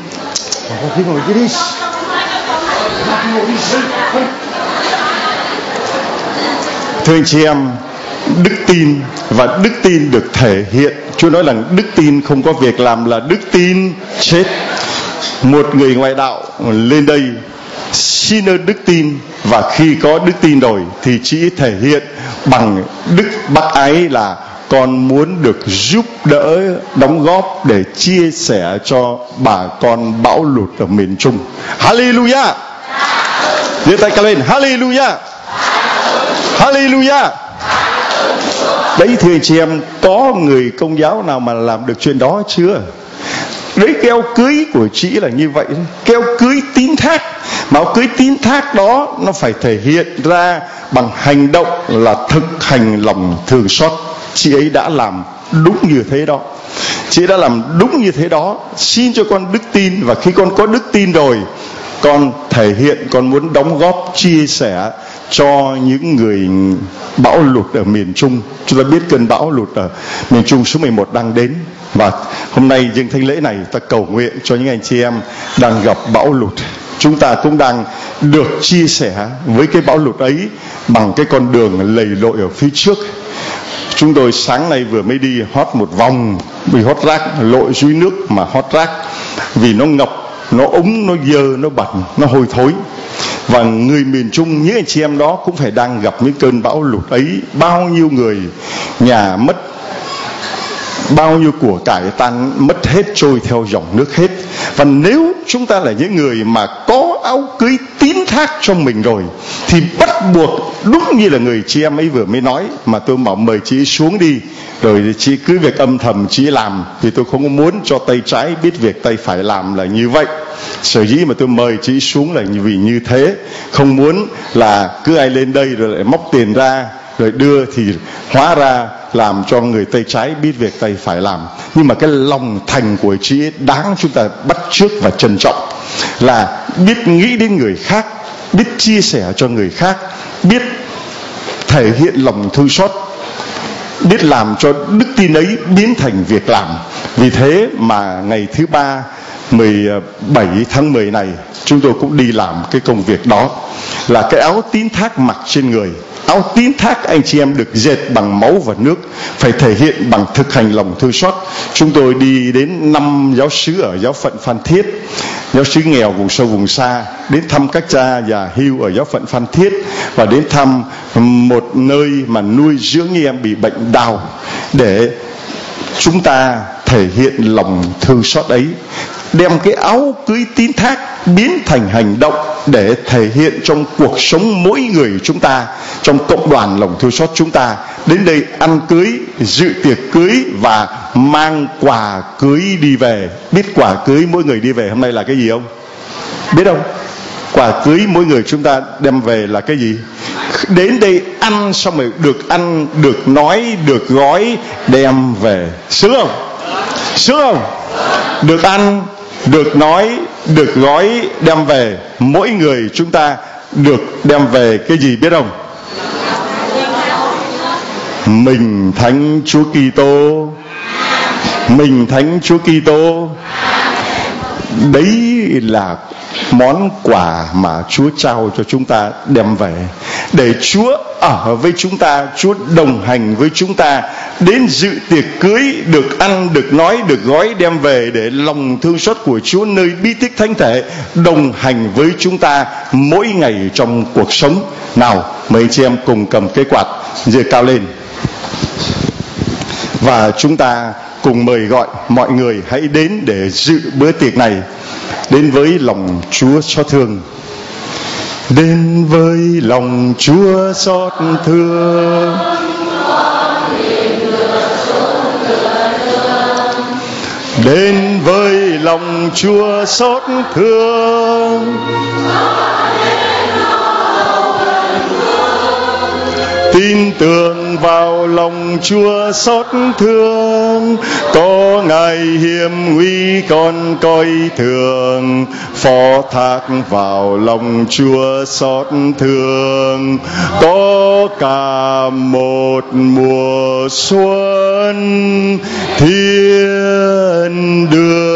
Thưa anh chị em, đức tin và đức tin được thể hiện. Chúa nói rằng đức tin không có việc làm là đức tin chết. Một người ngoại đạo lên đây xin ơn đức tin, và khi có đức tin rồi thì chỉ thể hiện bằng đức bác ái là con muốn được giúp đỡ, đóng góp để chia sẻ cho bà con bão lụt ở miền Trung. Hallelujah! Giơ tay cao lên. Hallelujah! Hallelujah! Đấy, thưa anh chị em, có người Công giáo nào mà làm được chuyện đó chưa? Đấy, cái áo cưới của chị là như vậy. Cái áo cưới tín thác. Mà áo cưới tín thác đó nó phải thể hiện ra bằng hành động là thực hành lòng thương xót. Chị ấy đã làm đúng như thế đó. Chị đã làm đúng như thế đó. Xin cho con đức tin, và khi con có đức tin rồi, con thể hiện con muốn đóng góp, chia sẻ cho những người bão lụt ở miền Trung. Chúng ta biết cơn bão lụt ở miền Trung số 11 đang đến, và hôm nay dâng thánh lễ này ta cầu nguyện cho những anh chị em đang gặp bão lụt. Chúng ta cũng đang được chia sẻ với cái bão lụt ấy bằng cái con đường lầy lội ở phía trước. Chúng tôi sáng nay vừa mới đi hót một vòng, vì hót rác, lội dưới nước mà hót rác, vì nó ngập, nó úng, nó dơ, nó bẩn, nó hôi thối. Và người miền Trung, những anh chị em đó cũng phải đang gặp những cơn bão lụt ấy. Bao nhiêu người nhà mất bao nhiêu của cải tan mất hết, trôi theo dòng nước hết. Và nếu chúng ta là những người mà có áo cưới tín thác trong mình rồi thì bắt buộc, đúng như là người chị em ấy vừa mới nói, mà tôi bảo mời chị xuống đi rồi chị cứ việc âm thầm chị làm, vì tôi không có muốn cho tay trái biết việc tay phải làm là như vậy. Sở dĩ mà tôi mời chị xuống là vì như thế, không muốn là cứ ai lên đây rồi lại móc tiền ra rồi đưa thì hóa ra làm cho người tay trái biết việc tay phải làm. Nhưng mà cái lòng thành của chị ấy đáng chúng ta bắt chước và trân trọng, là biết nghĩ đến người khác, biết chia sẻ cho người khác, biết thể hiện lòng thương xót, biết làm cho đức tin ấy biến thành việc làm. Vì thế mà ngày thứ ba 17 tháng 10 này chúng tôi cũng đi làm cái công việc đó, là cái áo tín thác mặc trên người. Áo tín thác anh chị em được dệt bằng máu và nước, phải thể hiện bằng thực hành lòng thương xót. Chúng tôi đi đến 5 giáo xứ ở giáo phận Phan Thiết, giáo xứ nghèo vùng sâu vùng xa, đến thăm các cha già hưu ở giáo phận Phan Thiết, và đến thăm một nơi mà nuôi dưỡng em bị bệnh đau, để chúng ta thể hiện lòng thương xót ấy, đem cái áo cưới tín thác biến thành hành động để thể hiện trong cuộc sống mỗi người chúng ta, trong cộng đoàn lòng thương xót chúng ta. Đến đây ăn cưới, dự tiệc cưới và mang quà cưới đi về. Biết quà cưới mỗi người đi về hôm nay là cái gì không? Biết không? Quà cưới mỗi người chúng ta đem về là cái gì? Đến đây ăn xong rồi được ăn, được nói, được gói, đem về. Sướng không? Sướng không? Được ăn, được nói, được gói, đem về. Mỗi người chúng ta được đem về cái gì biết không? Mình Thánh Chúa Kitô. Mình Thánh Chúa Kitô. Đấy là món quà mà Chúa trao cho chúng ta đem về, để Chúa ở với chúng ta, Chúa đồng hành với chúng ta. Đến dự tiệc cưới được ăn, được nói, được gói, đem về, để lòng thương xót của Chúa nơi bí tích thánh thể đồng hành với chúng ta mỗi ngày trong cuộc sống. Nào, mấy anh chị em cùng cầm cái quạt giơ cao lên, và chúng ta cùng mời gọi mọi người hãy đến để dự bữa tiệc này. Đến với lòng Chúa xót thương. Đến với lòng Chúa xót thương. Đến với lòng Chúa xót thương. Tin tưởng vào lòng Chúa xót thương, có Ngài hiểm nguy còn coi thường, phó thác vào lòng Chúa xót thương. Có cả một mùa xuân thiên đường.